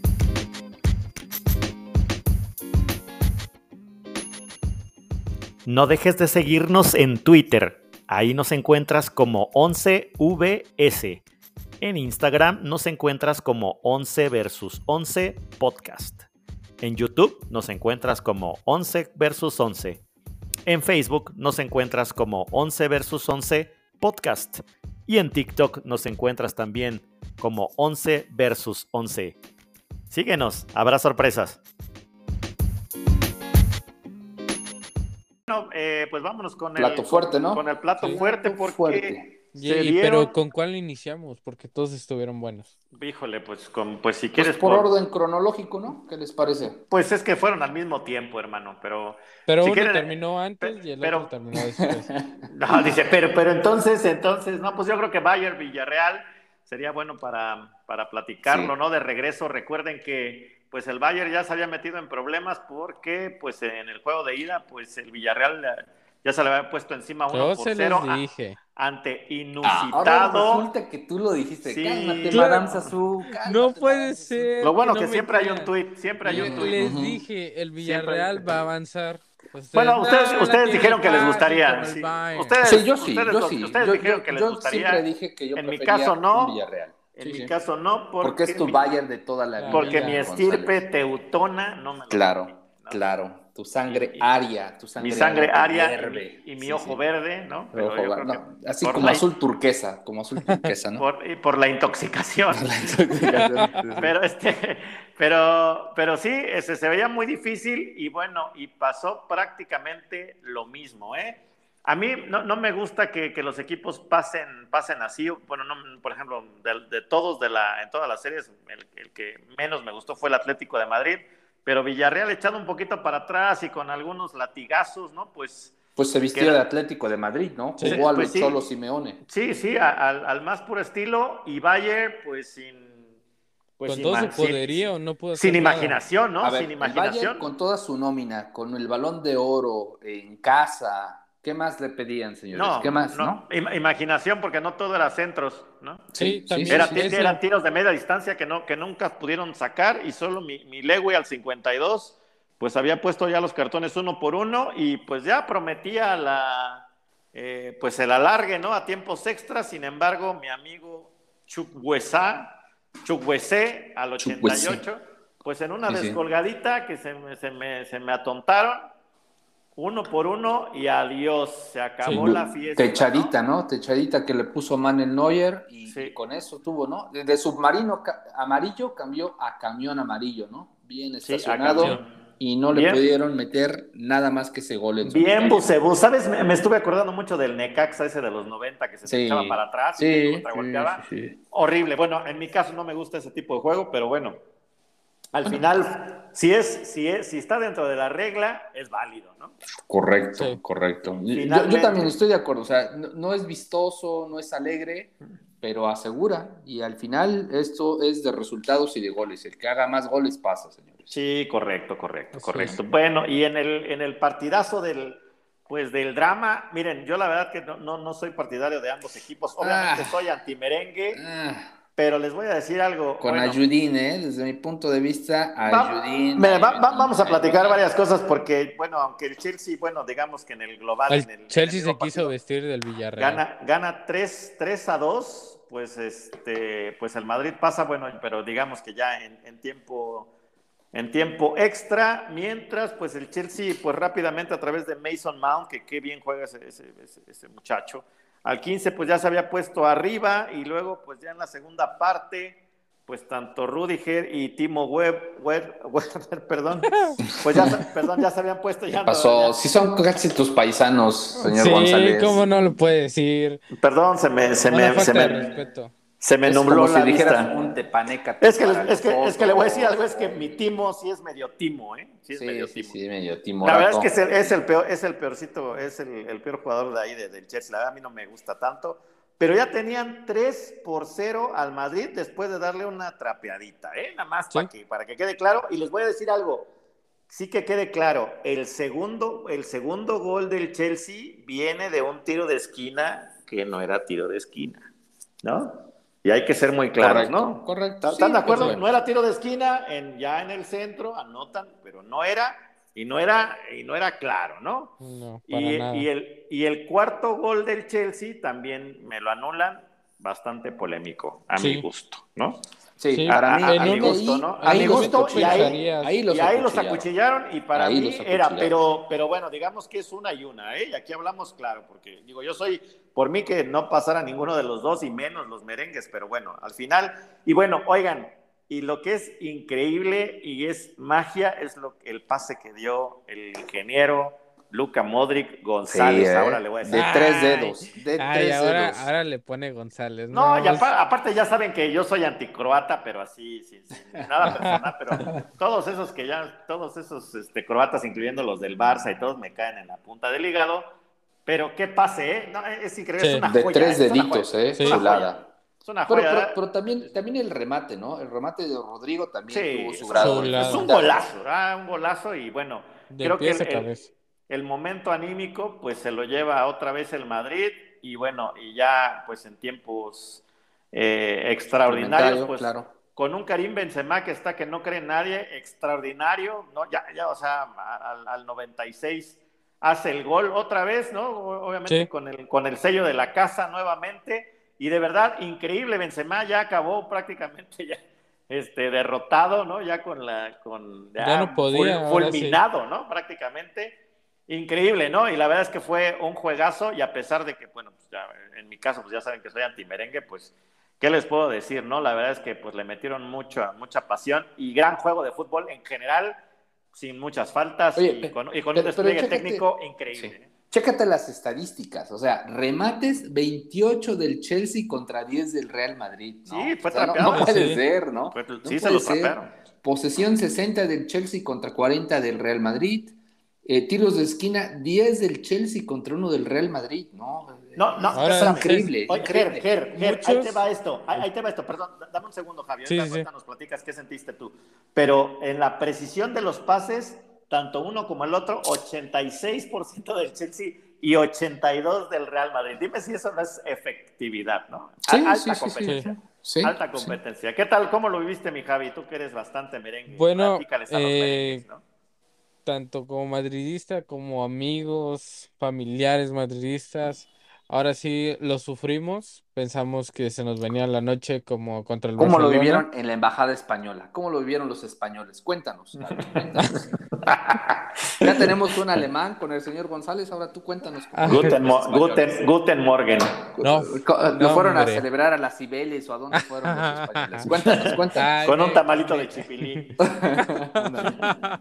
No dejes de seguirnos en Twitter. Ahí nos encuentras como 11VS. En Instagram nos encuentras como 11 versus 11 podcast. En YouTube nos encuentras como 11 versus 11. En Facebook nos encuentras como 11 versus 11 podcast. Y en TikTok nos encuentras también como 11 versus 11. Síguenos, habrá sorpresas. Bueno, pues vámonos Plato fuerte, ¿no? con el plato Sí. fuerte, Plato porque fuerte. se Pero dieron. ¿con cuál iniciamos? Porque todos estuvieron buenos. Híjole, pues si Pues quieres por orden cronológico, ¿no? ¿Qué les parece? Pues es que fueron al mismo tiempo, hermano, pero Pero si uno quieren, terminó antes y el otro pero terminó después. no, dice, pero entonces, no, pues yo creo que Bayern Villarreal sería bueno para platicarlo, Sí. ¿no? De regreso, recuerden que pues el Bayern ya se había metido en problemas porque pues en el juego de ida, pues el Villarreal ya se le había puesto encima Yo 1-0 se los dije. ante Ahora inusitado. resulta que tú lo dijiste. Sí, Cálmate, Claro, Madame Sassou. no Cálmate, puede Madame Sassou. lo ser que bueno no que me siempre hay un crean. tuit, siempre hay un tuit. Les Ujú. dije, el Siempre hay un Villarreal tuit. va a avanzar. Ustedes, Bueno, no, la ustedes tiene dijeron que les fácil como gustaría. el Sí. Bayern. Sí, yo sí, yo sí. Ustedes dijeron que les Yo siempre gustaría. dije que yo En mi caso prefería un no. Villarreal. En Sí, mi sí. caso no, Porque es tu Bayern de toda la vida, porque mi vida. estirpe González. teutona no me lo permite, Claro, ¿no? claro. Tu sangre Y aria, tu mi sangre sangre aria te aria hierve. y mi Sí, ojo sí. verde, ¿no? Pero Ojo, yo creo que no, así por como azul turquesa, ¿no? por la intoxicación. Por la intoxicación, sí, sí. Pero pero sí, se veía muy difícil y bueno, y pasó prácticamente lo mismo, ¿eh? A mí no me gusta que los equipos pasen así. Bueno, no, por ejemplo, de todos en todas las series, el que menos me gustó fue el Atlético de Madrid, pero Villarreal echado un poquito para atrás y con algunos latigazos, ¿no? Pues se vistió de Atlético de Madrid, ¿no? Sí. Jugó a pues los Cholo Simeone. sí, al más puro estilo, y Bayern pues Con todo su poderío no pudo hacer sin nada. imaginación, ¿no? A ver, Sin el Bayern imaginación. con toda su nómina, con el Balón de Oro en casa, ¿qué más le pedían, señores? No, ¿Qué más, no? Imaginación, porque no todo era centros, ¿no? Sí, también Eran tiros de media distancia que nunca pudieron sacar, y solo mi Lewy al 52 pues había puesto ya los cartones uno por uno y pues ya prometía pues el alargue, ¿no? A tiempos extras. Sin embargo, mi amigo Chukwueze al 88, pues en una descolgadita que se me atontaron, 1-1 y adiós, se acabó la fiesta. Techadita, ¿no? Techadita que le puso Manuel Neuer y con eso tuvo, ¿no? De submarino amarillo cambió a camión amarillo, ¿no? Bien estacionado y no le pudieron meter nada más que ese gol. Bien, Bucebú, ¿sabes? Me estuve acordando mucho del Necaxa ese de los 90 que se echaba para atrás y contragolpeaba. Horrible. Bueno, en mi caso no me gusta ese tipo de juego, pero bueno. Al final, si está dentro de la regla, es válido, ¿no? Correcto. Yo también estoy de acuerdo, o sea, no es vistoso, no es alegre, pero asegura, y al final esto es de resultados y de goles, el que haga más goles pasa, señores. Sí, correcto. Bueno, y en el partidazo del drama, miren, yo la verdad que no soy partidario de ambos equipos, obviamente soy antimerengue, pero les voy a decir algo. Con Ayudín, desde mi punto de vista, Ayudín. Vamos a platicar varias cosas porque, bueno, aunque el Chelsea, bueno, digamos que en el global. El Chelsea se quiso vestir del Villarreal. Gana 3-2, pues el Madrid pasa, bueno, pero digamos que ya en tiempo extra, mientras pues el Chelsea pues rápidamente a través de Mason Mount, que qué bien juega ese muchacho. Al 15 pues ya se había puesto arriba y luego pues ya en la segunda parte pues tanto Rudiger y Timo Werner, pues ya se habían puesto ya. Pasó, si son casi tus paisanos, señor González. Sí, ¿cómo no lo puede decir? Perdón, se me nubló la vista. Un tepaneca. Es que le voy a decir algo, es que mi Timo sí es medio Timo, ¿eh? Sí, medio Timo. La verdad es que es el peorcito, es el peor jugador de ahí del Chelsea. La verdad a mí no me gusta tanto, pero ya tenían 3-0 al Madrid después de darle una trapeadita, nada más para que quede claro. Y les voy a decir algo, sí que quede claro, el segundo gol del Chelsea viene de un tiro de esquina que no era tiro de esquina, ¿no? Y hay que ser muy claros, ¿no? Correcto. ¿Están de acuerdo? No era tiro de esquina, ya en el centro, anotan, pero no era claro, ¿no? No, para nada. Y el cuarto gol del Chelsea también me lo anulan, bastante polémico, a mi gusto, ¿no? Sí, para mí, a mi gusto, ¿no? A mi gusto, y ahí los acuchillaron, y para mí era, pero bueno, digamos que es una y una, y aquí hablamos claro, porque digo, yo soy, por mí que no pasara ninguno de los dos y menos los merengues, pero bueno, al final, y bueno, oigan, y lo que es increíble y es magia es el pase que dio el ingeniero Luka Modric González, ahora le voy a decir. De 3 dedos. Ahora le pone González. No, y aparte ya saben que yo soy anticroata, pero así, sin nada personal, pero todos esos croatas, incluyendo los del Barça y todos, me caen en la punta del hígado. Pero qué pase, no, es increíble, es una joya. De 3 deditos, chulada. Es una joya. Pero también el remate, ¿no? El remate de Rodrigo también tuvo su grado. Es un golazo, y bueno, creo que el momento anímico pues se lo lleva otra vez el Madrid, y bueno, y ya pues en tiempos extraordinarios, pues claro. Con un Karim Benzema que está que no cree nadie, extraordinario, ¿no? Ya, o sea, al 96 hace el gol otra vez, ¿no? Obviamente con el sello de la casa nuevamente, y de verdad, increíble, Benzema ya acabó prácticamente ya derrotado, ¿no? Ya ya no podía, fulminado, ¿no? Prácticamente. Increíble, ¿no? Y la verdad es que fue un juegazo, y a pesar de que, bueno, pues ya, en mi caso, pues ya saben que soy antimerengue, pues, ¿qué les puedo decir, no? La verdad es que, pues, le metieron mucha pasión y gran juego de fútbol en general, sin muchas faltas. Oye, y con un despliegue técnico increíble. Sí. Chécate las estadísticas, o sea, remates 28 del Chelsea contra 10 del Real Madrid, ¿no? Sí, fue trapeado. No puede ser, ¿no? Sí, se lo trapearon. Posesión 60 del Chelsea contra 40 del Real Madrid. Tiros de esquina, 10 del Chelsea contra 1 del Real Madrid, ¿no? Es increíble. Ger, ahí te va esto, perdón, dame un segundo, Javier, ahorita nos platicas qué sentiste tú, pero en la precisión de los pases, tanto uno como el otro, 86% del Chelsea y 82% del Real Madrid. Dime si eso no es efectividad, ¿no? Alta competencia. Sí, alta competencia. ¿Qué tal? ¿Cómo lo viviste, mi Javi? Tú que eres bastante merengue. Bueno, platícales a los merengues, ¿no? tanto como madridista como amigos, familiares madridistas. Ahora sí lo sufrimos, pensamos que se nos venía la noche como contra el ¿Cómo lo Barcelona. vivieron en la embajada española? ¿Cómo lo vivieron los españoles? Cuéntanos, a ver, cuéntanos. Ya tenemos un alemán con el señor González, ahora tú cuéntanos cómo lo vivieron los españoles. Guten Morgen. No, ¿No no, fueron a hombre. celebrar a las Cibeles o a dónde fueron los españoles? Cuéntanos, cuéntanos. Ay, Con un tamalito de chipilín. Ándale.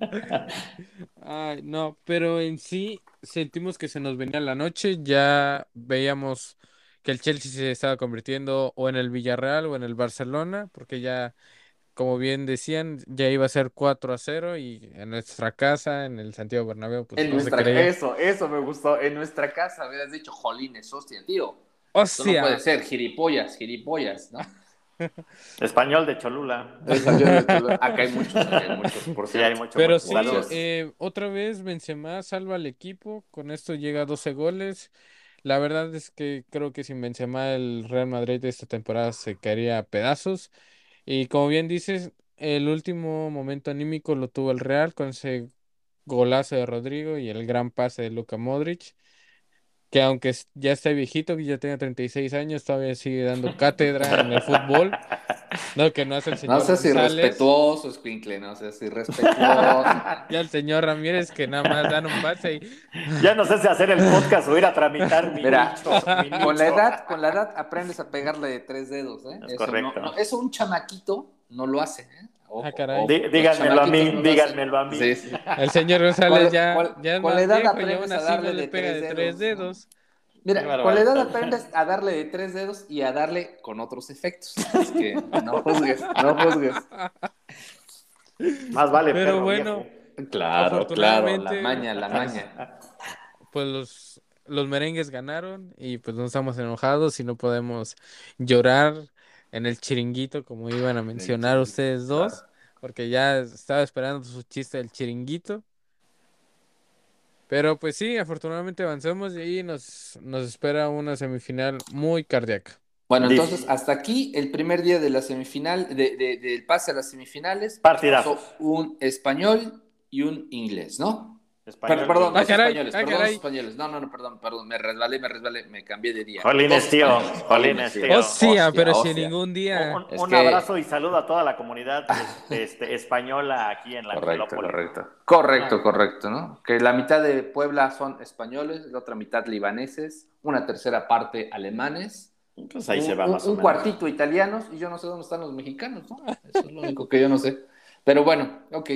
Ay, no, pero en sí sentimos que se nos venía la noche, ya veíamos que el Chelsea se estaba convirtiendo o en el Villarreal o en el Barcelona, porque ya, como bien decían, ya iba a ser 4-0 y en nuestra casa, en el Santiago Bernabéu, pues En no se nuestra, creía. eso me gustó. En nuestra casa hubieras dicho, jolines, hostia, tío. Esto no puede Hostia, ser, gilipollas, ¿no? Español de Cholula. Acá hay muchos, por Sí, hay cierto. mucho, pero mucho. sí, Saludos. otra vez Benzema salva al equipo, con esto llega a 12 goles. La verdad es que creo que sin Benzema el Real Madrid de esta temporada se caería a pedazos. Y como bien dices, el último momento anímico lo tuvo el Real con ese golazo de Rodrigo y el gran pase de Luka Modric, que aunque ya está viejito, que ya tiene 36 años, todavía sigue dando cátedra en el fútbol. No, que no es el No señor seas González. irrespetuoso, Escuincle, no seas irrespetuoso. Ya el señor Ramírez que nada más dan un pase y... Ya no sé si hacer el podcast o ir a tramitar mi Mira, nicho, mi con la nicho. edad, con la edad aprendes a pegarle de 3 dedos, ¿eh? Es Eso correcto. eso un chamaquito no lo hace, ¿eh? Ah, Ojo, caray. ojo. Los Díganmelo a chamaquitos mí, no lo hacen. díganmelo a mí. Sí, sí. El señor Con, González la ya, con- ya es con la más edad viejo y aún aprendes a así no darle le de pega tres de tres dedos, ¿no? dedos. Qué Mira, con la edad barbaridad. aprendes a darle de 3 dedos y a darle con otros efectos. Es que no juzgues, no juzgues. Más vale Pero perro viejo. bueno, Claro, la afortunadamente, maña, la pues, maña. pues los merengues ganaron y pues no estamos enojados y no podemos llorar en el chiringuito como iban a Del mencionar chiringuito, ustedes claro. dos, porque ya estaba esperando su chiste del chiringuito. Pero pues sí, afortunadamente avanzamos y ahí nos espera una semifinal muy cardíaca. Bueno, entonces Dice, hasta aquí el primer día de la semifinal, del pase a las semifinales, partidazos. pasó un español y un inglés, ¿no? Español e Perdón, Ah, inglés. caray, ah, perdón, dos caray. españoles. No, perdón, me resbalé, me cambié de día. Dos Jolines, tío. españoles, Jolines, tío. Oh, tío. sí, Hostia, pero si hostia. ningún día. Es Un que, abrazo y saludo a toda la comunidad española aquí en la Angelópolis. correcto, ¿no? Que la mitad de Puebla son españoles, la otra mitad libaneses, una tercera parte alemanes. Pues ahí se va más o Un menos. cuartito italianos y yo no sé dónde están los mexicanos, ¿no? Eso es lo único que yo no sé. Pero bueno, ok.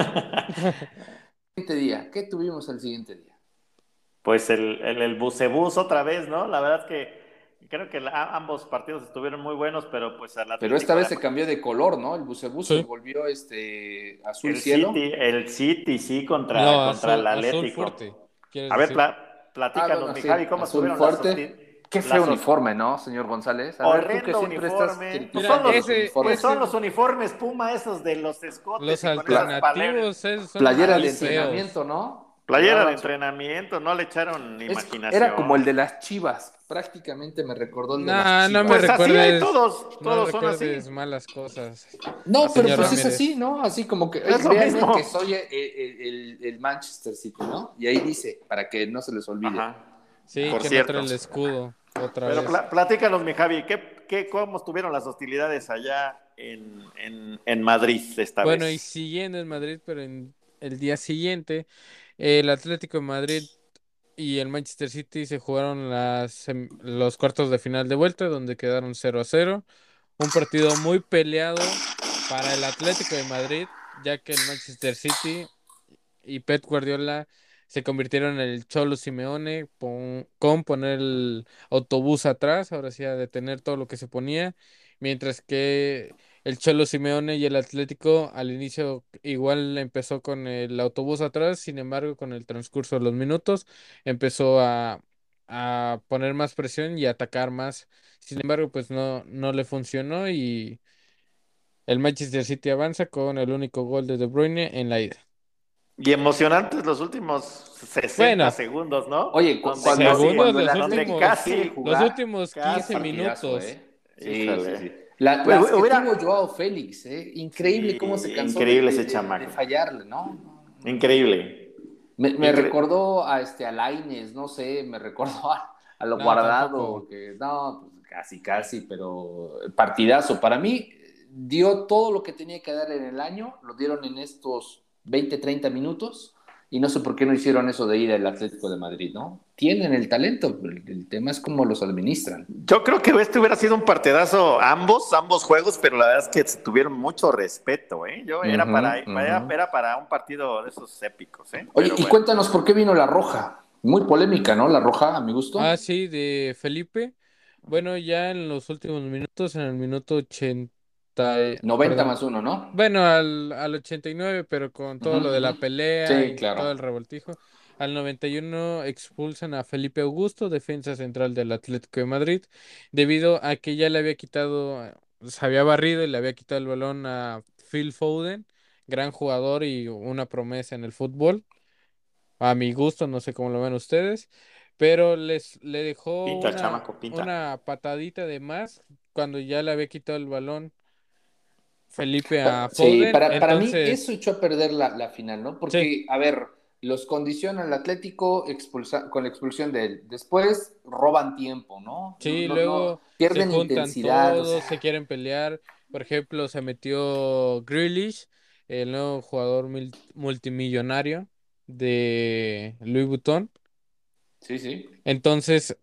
Siguiente día, ¿qué tuvimos el siguiente día? Pues el bucebús otra vez, ¿no? La verdad que creo que ambos partidos estuvieron muy buenos, pero pues al Pero esta Atlético vez se cambió de color, ¿no? El bucebús se Sí. volvió azul cielo. El City sí No, contra el azul Atlético. fuerte, quieres A ver, decir. platícanos, Bueno, mi sí, Javi, ¿cómo azul estuvieron fuerte. Qué feo las uniforme, ¿no, señor González? A ver, tú que horrendo siempre estás uniforme? Pues Mira, son criticando los uniformes. son los uniformes Puma esos de los escotes los y con esas alternativos son Playera de muy feos. entrenamiento, ¿no? playera de Llevaban entrenamiento, no le echaron Era como el imaginación. de las Chivas. Prácticamente me recordó el de las No, no me Chivas. Pues así hay recuerdes, no todos son recuerdes así. malas cosas, No, pero señor pues es así, Ramírez. ¿no? Así como que, Es lo véanme mismo. que soy el Manchester City, ¿no? Y ahí dice, para que no se les olvide. Ajá. Sí, Por que no cierto. trae el escudo otra Pero vez. platícanos, mi Javi, ¿cómo estuvieron las hostilidades allá en Madrid esta Bueno, y vez? siguiendo en Madrid, pero en el día siguiente, el Atlético de Madrid y el Manchester City se jugaron los cuartos de final de vuelta, donde quedaron 0-0. Un partido muy peleado para el Atlético de Madrid, ya que el Manchester City y Pep Guardiola se convirtieron en el Cholo Simeone con poner el autobús atrás, ahora sí a detener todo lo que se ponía, mientras que el Cholo Simeone y el Atlético al inicio igual empezó con el autobús atrás, sin embargo con el transcurso de los minutos empezó a poner más presión y a atacar más. Sin embargo, pues no le funcionó y el Manchester City avanza con el único gol de De Bruyne en la ida. Y emocionantes los últimos 60 Bueno, segundos, ¿no? Oye, Donde casi, segundos, el donde Atlético quiere casi, los jugar, últimos qué 15 casi, partidazo, minutos. ¿eh? híjole. Sí. Pues Las que tuvo hubiera, Joao Félix, ¿eh? Increíble sí, cómo se cansó increíble ese de chamaco. fallarle, ¿no? Increíble. Me recordó a Lainez, no sé, me recordó a lo No, Guardado, tampoco. que no, pues casi, pero partidazo. Para mí dio todo lo que tenía que dar en el año, lo dieron en estos 20, 30 minutos, y no sé por qué no hicieron eso de ir al Atlético de Madrid, ¿no? Tienen el talento, pero el tema es cómo los administran. Yo creo que este hubiera sido un partidazo ambos juegos, pero la verdad es que tuvieron mucho respeto, ¿eh? Yo era Ujú, ujú. era para un partido de esos épicos, ¿eh? Oye, Pero y bueno. cuéntanos por qué vino la roja. Muy polémica, ¿no? La roja, a mi gusto. Ah, sí, de Felipe. Bueno, ya en los últimos minutos, en el minuto 80, 90 perdón. más uno, ¿no? Bueno, al 89, pero con Ujú, todo lo de ujú. la pelea Sí, y claro. todo el revoltijo. Al 91 expulsan a Felipe Augusto, defensa central del Atlético de Madrid, debido a que ya le había quitado, se había barrido y le había quitado el balón a Phil Foden, gran jugador y una promesa en el fútbol. A mi gusto, no sé cómo lo ven ustedes, pero le dejó Pinta, el chamaco, pinta. una patadita de más cuando ya le había quitado el balón Felipe a Sí, Foden. para mí eso Entonces, echó a perder la final, ¿no? sí, Porque, a ver, los condiciona el Atlético con la expulsión de él. Después roban tiempo, ¿no? sí, luego se Pierden juntan intensidad, o todos, sea. se quieren pelear. Por ejemplo, se metió Grealish, el nuevo jugador multimillonario de Louis Vuitton. Sí, sí. Entonces,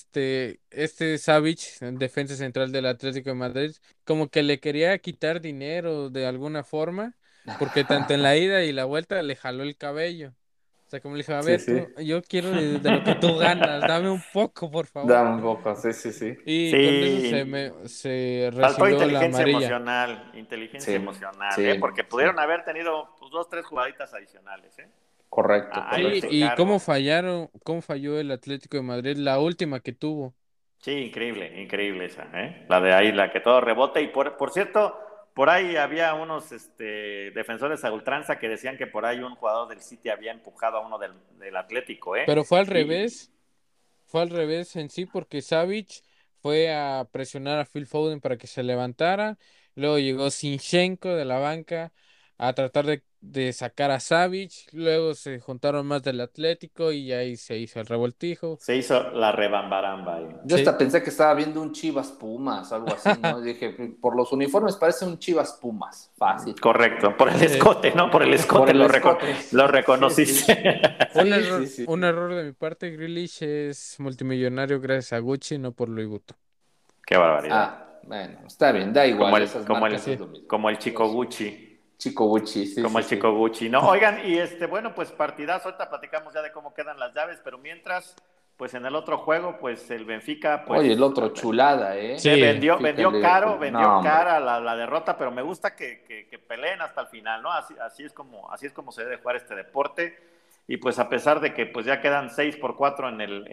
este Savic, defensa central del Atlético de Madrid, como que le quería quitar dinero de alguna forma, porque tanto en la ida y la vuelta le jaló el cabello. O sea, como le dijo, a Sí, ver, sí. tú, yo quiero de lo que tú ganas, dame un poco, por favor. Da un poco, sí, sí, sí. Y con eso Sí, se faltó recibió la amarilla. inteligencia Sí, emocional, ¿eh? sí, Porque sí. pudieron haber tenido pues, dos, tres jugaditas adicionales, ¿eh? Correcto, Ahí les Sí, correcto. y cómo encargo. fallaron, cómo falló el Atlético de Madrid, la última que tuvo. Sí, increíble, increíble esa, ¿eh? La de ahí, la que todo rebote. Y por cierto, por ahí había unos defensores a ultranza que decían que por ahí un jugador del City había empujado a uno del Atlético, ¿eh? Pero fue al Y revés. Fue al revés en sí porque Savic fue a presionar a Phil Foden para que se levantara. Luego llegó Zinchenko de la banca a tratar de sacar a Savic. Luego se juntaron más del Atlético y ahí se hizo el revoltijo. se hizo la rebambaramba ahí. Yo Sí. hasta pensé que estaba viendo un Chivas Pumas, algo así, ¿no? Dije, por los uniformes parece un Chivas Pumas, fácil. Correcto, por el Eh, escote, ¿no? Por el Por escote el escote. lo Sí, sí. reconociste. Sí, sí, sí. un error de mi parte. Grealish es multimillonario gracias a Gucci, no por Louis Vuitton. Qué barbaridad. Bueno, está bien, da Como igual, el, esas como marcas el, es Sí. lo mismo. como el chico Los Gucci. Chico Gucci, sí, Como sí, el chico sí. Gucci, ¿no? Oigan, y bueno, pues partidazo, ahorita platicamos ya de cómo quedan las llaves, pero mientras, pues en el otro juego, pues el Benfica, Oye, el pues otro chulada, ¿eh? Sí, Benfica, Liverpool. No, vendió hombre. cara la derrota, pero me gusta que peleen hasta el final, ¿no? Así es como se debe jugar este deporte. Y pues a pesar de que pues ya quedan 6-4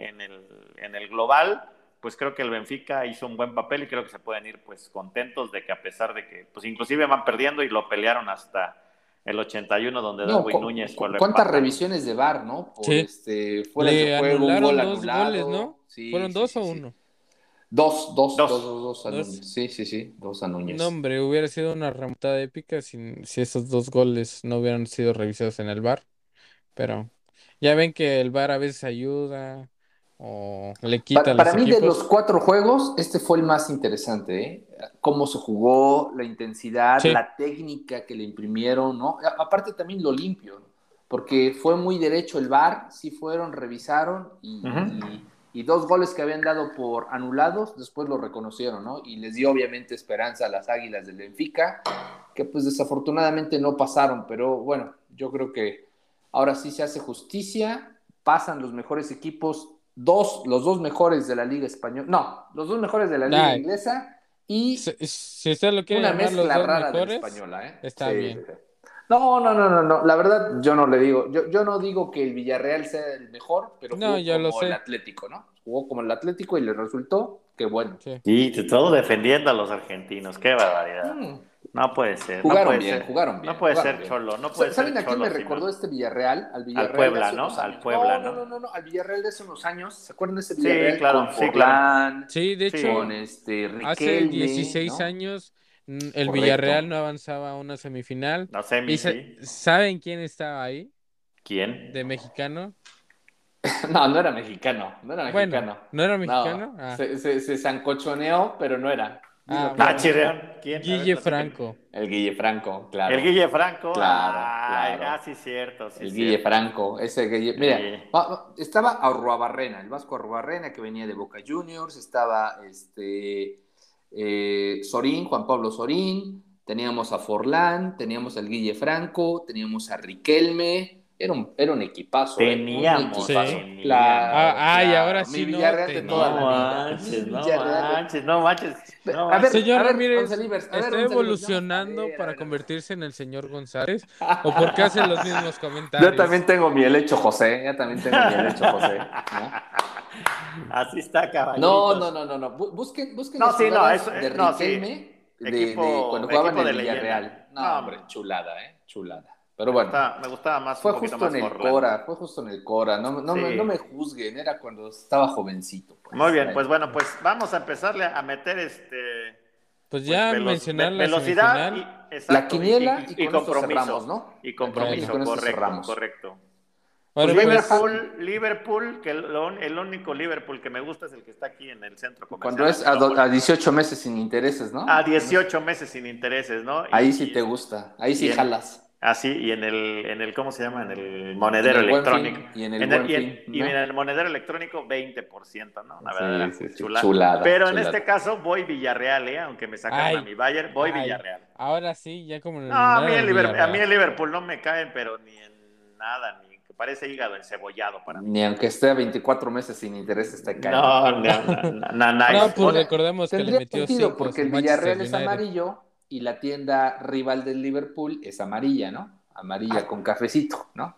en el global, pues creo que el Benfica hizo un buen papel y creo que se pueden ir pues contentos de que a pesar de que pues inclusive van perdiendo y lo pelearon hasta el 81 donde No, Darwin Núñez lo ¿cuántas empatan. revisiones de VAR, no? Por sí. fueras de Le juego, un gol anularon 2 goles, ¿no? anulado. Sí, ¿Fueron sí, dos sí, o sí. uno? Dos. Dos a Dos. Núñez. Sí, sí, sí, dos a No, Núñez. hombre, hubiera sido una remontada épica si esos 2 goles no hubieran sido revisados en el VAR. Pero ya ven que el VAR a veces ayuda o le quita a Para los mí, de los equipos. 4 juegos, este fue el más interesante, ¿eh? Cómo se jugó, la intensidad, Sí, la técnica que le imprimieron, ¿no? Aparte también lo limpio, ¿no? Porque fue muy derecho el VAR, sí fueron, revisaron Uh-huh. y 2 goles que habían dado por anulados, después lo reconocieron, ¿no? Y les dio obviamente esperanza a las Águilas del Benfica, que pues desafortunadamente no pasaron, pero bueno, yo creo que ahora sí se hace justicia, pasan los mejores equipos, los dos mejores de la Liga Española, no, los dos mejores de la Liga ay, Inglesa y si usted lo quiere una llamar los mezcla dos rara de la mejores, Española, ¿eh? está Sí, sí, bien. sí. No, no, no, no, no. La verdad, yo no le digo. Yo no digo que el Villarreal sea el mejor, pero No, jugó ya lo como el sé. Atlético, ¿no? Jugó como el Atlético y le resultó que bueno. Sí. Y todo defendiendo a los argentinos, qué barbaridad. Mm. No puede ser, no Jugaron puede bien, ser, jugaron no bien, puede jugaron ser bien. Cholo, no puede ¿Saben ser a quién Cholo me así, recordó ¿no? este Villarreal? Al Al Villarreal de Puebla, hace ¿no? unos Al años. Puebla, No, no, ¿no? no, no, no. Al Villarreal de hace unos años. ¿Se acuerdan de ese Sí, Villarreal con claro, sí, claro. Forlán, Sí, de con hecho, hace Riquelme, 16 ¿no? años el Correcto. Villarreal no avanzaba a una semifinal. La semi, ¿Y sí. saben quién estaba ahí? ¿Quién? de mexicano. No, no era mexicano, no era Bueno, mexicano. ¿no era No, mexicano? Ah, se zancochoneó, pero no era. Dilo quién Ah, era. bueno. chirreón. ¿Quién? A ver, Guille platíquenme. Franco. El Guille Franco, El claro. Guille Franco. Claro, Ay, claro. sí, cierto, sí, El Guille cierto. Franco, ese Guille. Mira, Sí. estaba Arruabarrena, el Vasco Arruabarrena que venía de Boca Juniors, estaba Sorín, Juan Pablo Sorín, teníamos a Forlán, teníamos al Guille Franco, teníamos a Riquelme. Era un equipazo, ¿eh? Un equipazo. Sí. Claro, Y ahora claro. Mi sí no Villarreal de toda la No teníamos. vida. manches, Mi no Villarreal de... manches, no manches, no manches. Señor A ver, Ramírez, Once ¿está Libres, vamos a evolucionando ver, a para ver. convertirse en el señor González? ¿O por qué hace los mismos Yo también comentarios? tengo mi helecho José, ya también tengo mi helecho José, ¿no? Así está, No, no, caballeritos. no, no, no. Busquen No, las sí, no, jugadas de no, sí. Riquelme de cuando jugaban Equipo en el de Villarreal. leyenda. No, No, hombre, chulada, ¿eh? Chulada. Pero bueno, me gustaba más, un fue poquito justo en más el Forlán. Cora, fue justo en el Cora. No Sí. me juzguen, era cuando estaba jovencito, Muy pues. bien, Bueno. pues bueno, pues vamos a empezarle a meter Pues pues ya mencionar la velocidad y semifinal. La exacto, quiniela y y con esto cerramos, compromiso. ¿no? Y La quiniela y Bueno, compromiso, con esto correcto, cerramos. correcto. Pues bueno, pues Liverpool, que el único Liverpool que me gusta es el que está aquí en el centro Cuando comercial es a Angelópolis. 18 meses sin intereses, A ¿no? 18 meses sin intereses, ¿no? Ahí sí te gusta, ahí Y sí jalas. así, y ¿cómo se llama? En el En monedero el Buen electrónico. Fin y en el Buen Fin, Y en ¿no? el monedero electrónico 20%, ¿no? Una Sí, verdadera sí, sí, chula. chulada, Pero en este chulada. caso voy Villarreal, ¿eh? Aunque me sacaron a ay, mi Bayern, voy ay. Villarreal. Ahora sí, ya como en No, eliminar al A mí Villarreal. el Liverpool no me caen, pero ni en nada, ni que parece hígado encebollado para mí. Ni aunque esté a 24 meses sin intereses te cae, ¿no? No, no, no, no, No, nice. pues recordemos que le Tendría metió sentido 5 a porque su el Manchester Villarreal es United. amarillo y la tienda rival del Liverpool es amarilla, ¿no? Amarilla con cafecito, ¿no?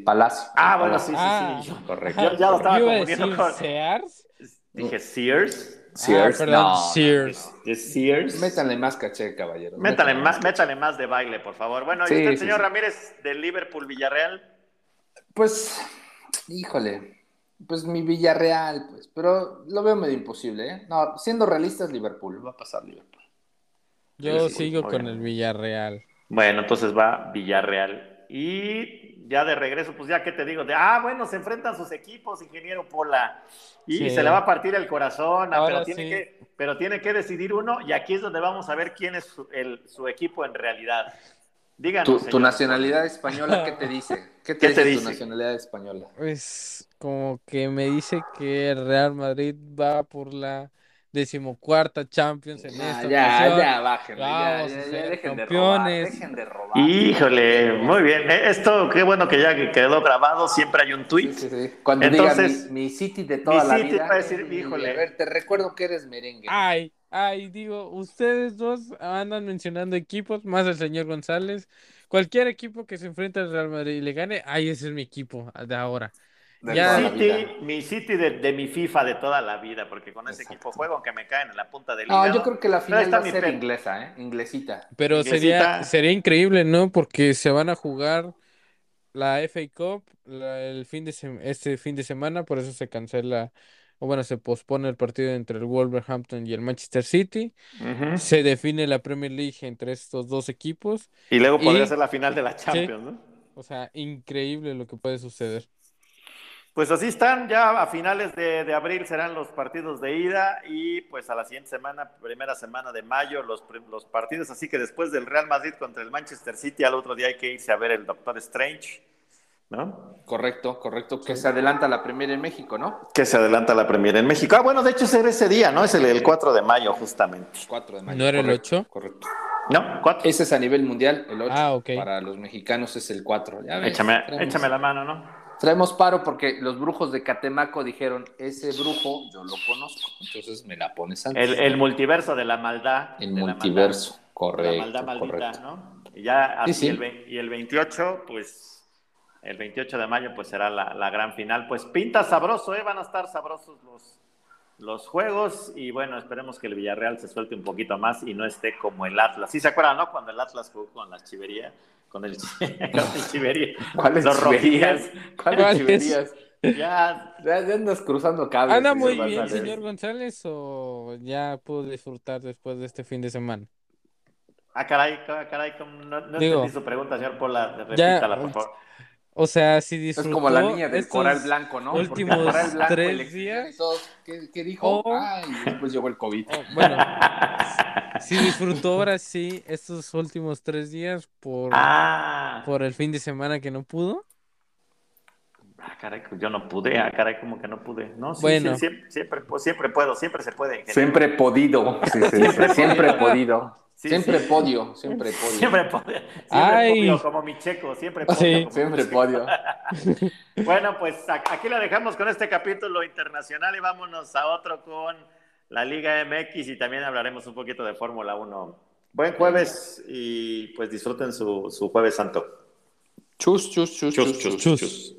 El Bueno, Palacio. sí, sí, sí. Ah, Correcto, ajá, Yo lo yo estaba correcto. iba a confundiendo decir con. Sears. Dije Sears. Sears, Perdón, no, no, no, Sears. no. ¿Es Sears? Métanle más caché, caballeros, métanle más caché. Métale más de baile, por favor. Bueno, ¿y usted, Sí, sí, señor sí. Ramírez, del Liverpool Villarreal? Pues, híjole, pues mi Villarreal, pues, pero lo veo medio imposible, ¿eh? No, siendo realistas, Liverpool, va a pasar Liverpool. Yo Liverpool, sigo muy con el bien. Villarreal. Bueno, entonces va Villarreal. Y ya de regreso, pues ya qué te digo, bueno, se enfrentan sus equipos, ingeniero Pola, y se le va Sí, a partir el corazón, ahora sí. pero tiene que decidir uno, y aquí es donde vamos a ver quién es su equipo en realidad. Díganos, Tu señor Pola. nacionalidad española, ¿qué te dice? ¿Qué te ¿Qué te dice tu dice? nacionalidad española? Pues como que me dice que el Real Madrid va por la 14ª Champions en Ah, esta ya, ocasión. ya, bájenle, Vamos a ya, ser dejen de robar, campeones. dejen de robar, dejen de Híjole, muy robar. bien. Esto, qué bueno que ya quedó grabado, siempre hay un Sí, tweet. sí, sí. Cuando diga Entonces, mi City de mi toda la City va a vida, decir, a híjole, ver, te recuerdo que eres merengue. Digo, ustedes dos andan mencionando equipos, más el señor González. Cualquier equipo que se enfrente al Real Madrid y le gane, ese es mi equipo de ahora. De toda la Ya, vida. Mi City de mi FIFA de toda la vida, porque con ese equipo Exacto. juego, aunque me caen en la punta del No, yo hígado. creo que la Pero ahí final está va a mi ser Pep. inglesa, ¿eh? Inglesita. pero Inglesita. sería increíble, ¿no? Porque se van a jugar la FA Cup este fin de semana, por eso se cancela, o bueno, se pospone el partido entre el Wolverhampton y el Manchester City. Ujú. Se define la Premier League entre estos dos equipos Y luego podría y ser la final de la sí, Champions, ¿no? o sea, increíble lo que puede suceder. Pues así están, ya a finales de abril serán los partidos de ida y pues a la siguiente semana, primera semana de mayo, los partidos, así que después del Real Madrid contra el Manchester City, al otro día hay que irse a ver el Doctor Strange, ¿no? Correcto, correcto. Que Sí. se adelanta la Premier en México, ¿no? Que se adelanta la Premier en México. Bueno, de hecho será ese día, ¿no? Es el 4 de mayo justamente. 4 de ¿No mayo, era el correcto, 8? correcto. ¿No? 4. Ese es a nivel mundial, el 8. Ok. Para los mexicanos es el 4. Ya ves, Échame la mano, ¿no? traemos paro porque los brujos de Catemaco dijeron, ese brujo yo lo conozco, entonces me la pones antes. El multiverso de la maldad. El de multiverso, de la maldad correcto, maldita, correcto. ¿no? Y ya Sí, así sí. el 28, pues el 28 de mayo pues será la gran final. Pues pinta sabroso, ¿eh? Van a estar sabrosos los juegos y bueno, esperemos que el Villarreal se suelte un poquito más y no esté como el Atlas. ¿Sí se acuerdan, no? Cuando el Atlas jugó con las Chiverías, con el Chivería, ¿Cuáles los chiverías? rojillas. ¿Cuáles ¿Cuál es? chiverías? Ya, Ya andas cruzando cables, ¿Anda señor muy bien, González. señor González, o ya pudo disfrutar después de este fin de semana? caray, no entendí Digo, su pregunta, señor Pola, ya, repítala, por favor. O sea, si Es disfrutó como la niña del estos coral blanco, ¿no? Porque el últimos coral blanco, el 3 exterior y días, todos, ¿qué dijo? o, Ay, después llegó el COVID. bueno, si disfrutó ahora sí estos últimos 3 días por Ah, el fin de semana que no pudo. caray, pues yo no pude, caray, como que no pude. No, sí, sí, Bueno, siempre puedo, siempre se puede, ingeniero. Siempre podido, sí se dice. Siempre he Siempre podido. podido. Sí, sí. Siempre podio, siempre podio. Siempre podio, ay, como mi checo, siempre podio, sí, como mi Siempre checo. podio. Bueno, pues aquí la dejamos con este capítulo internacional y vámonos a otro con la Liga MX y también hablaremos un poquito de Fórmula 1. Buen Venga. jueves y pues disfruten su jueves santo. Chus, chus, chus, Chus, chus, chus, chus. chus. chus.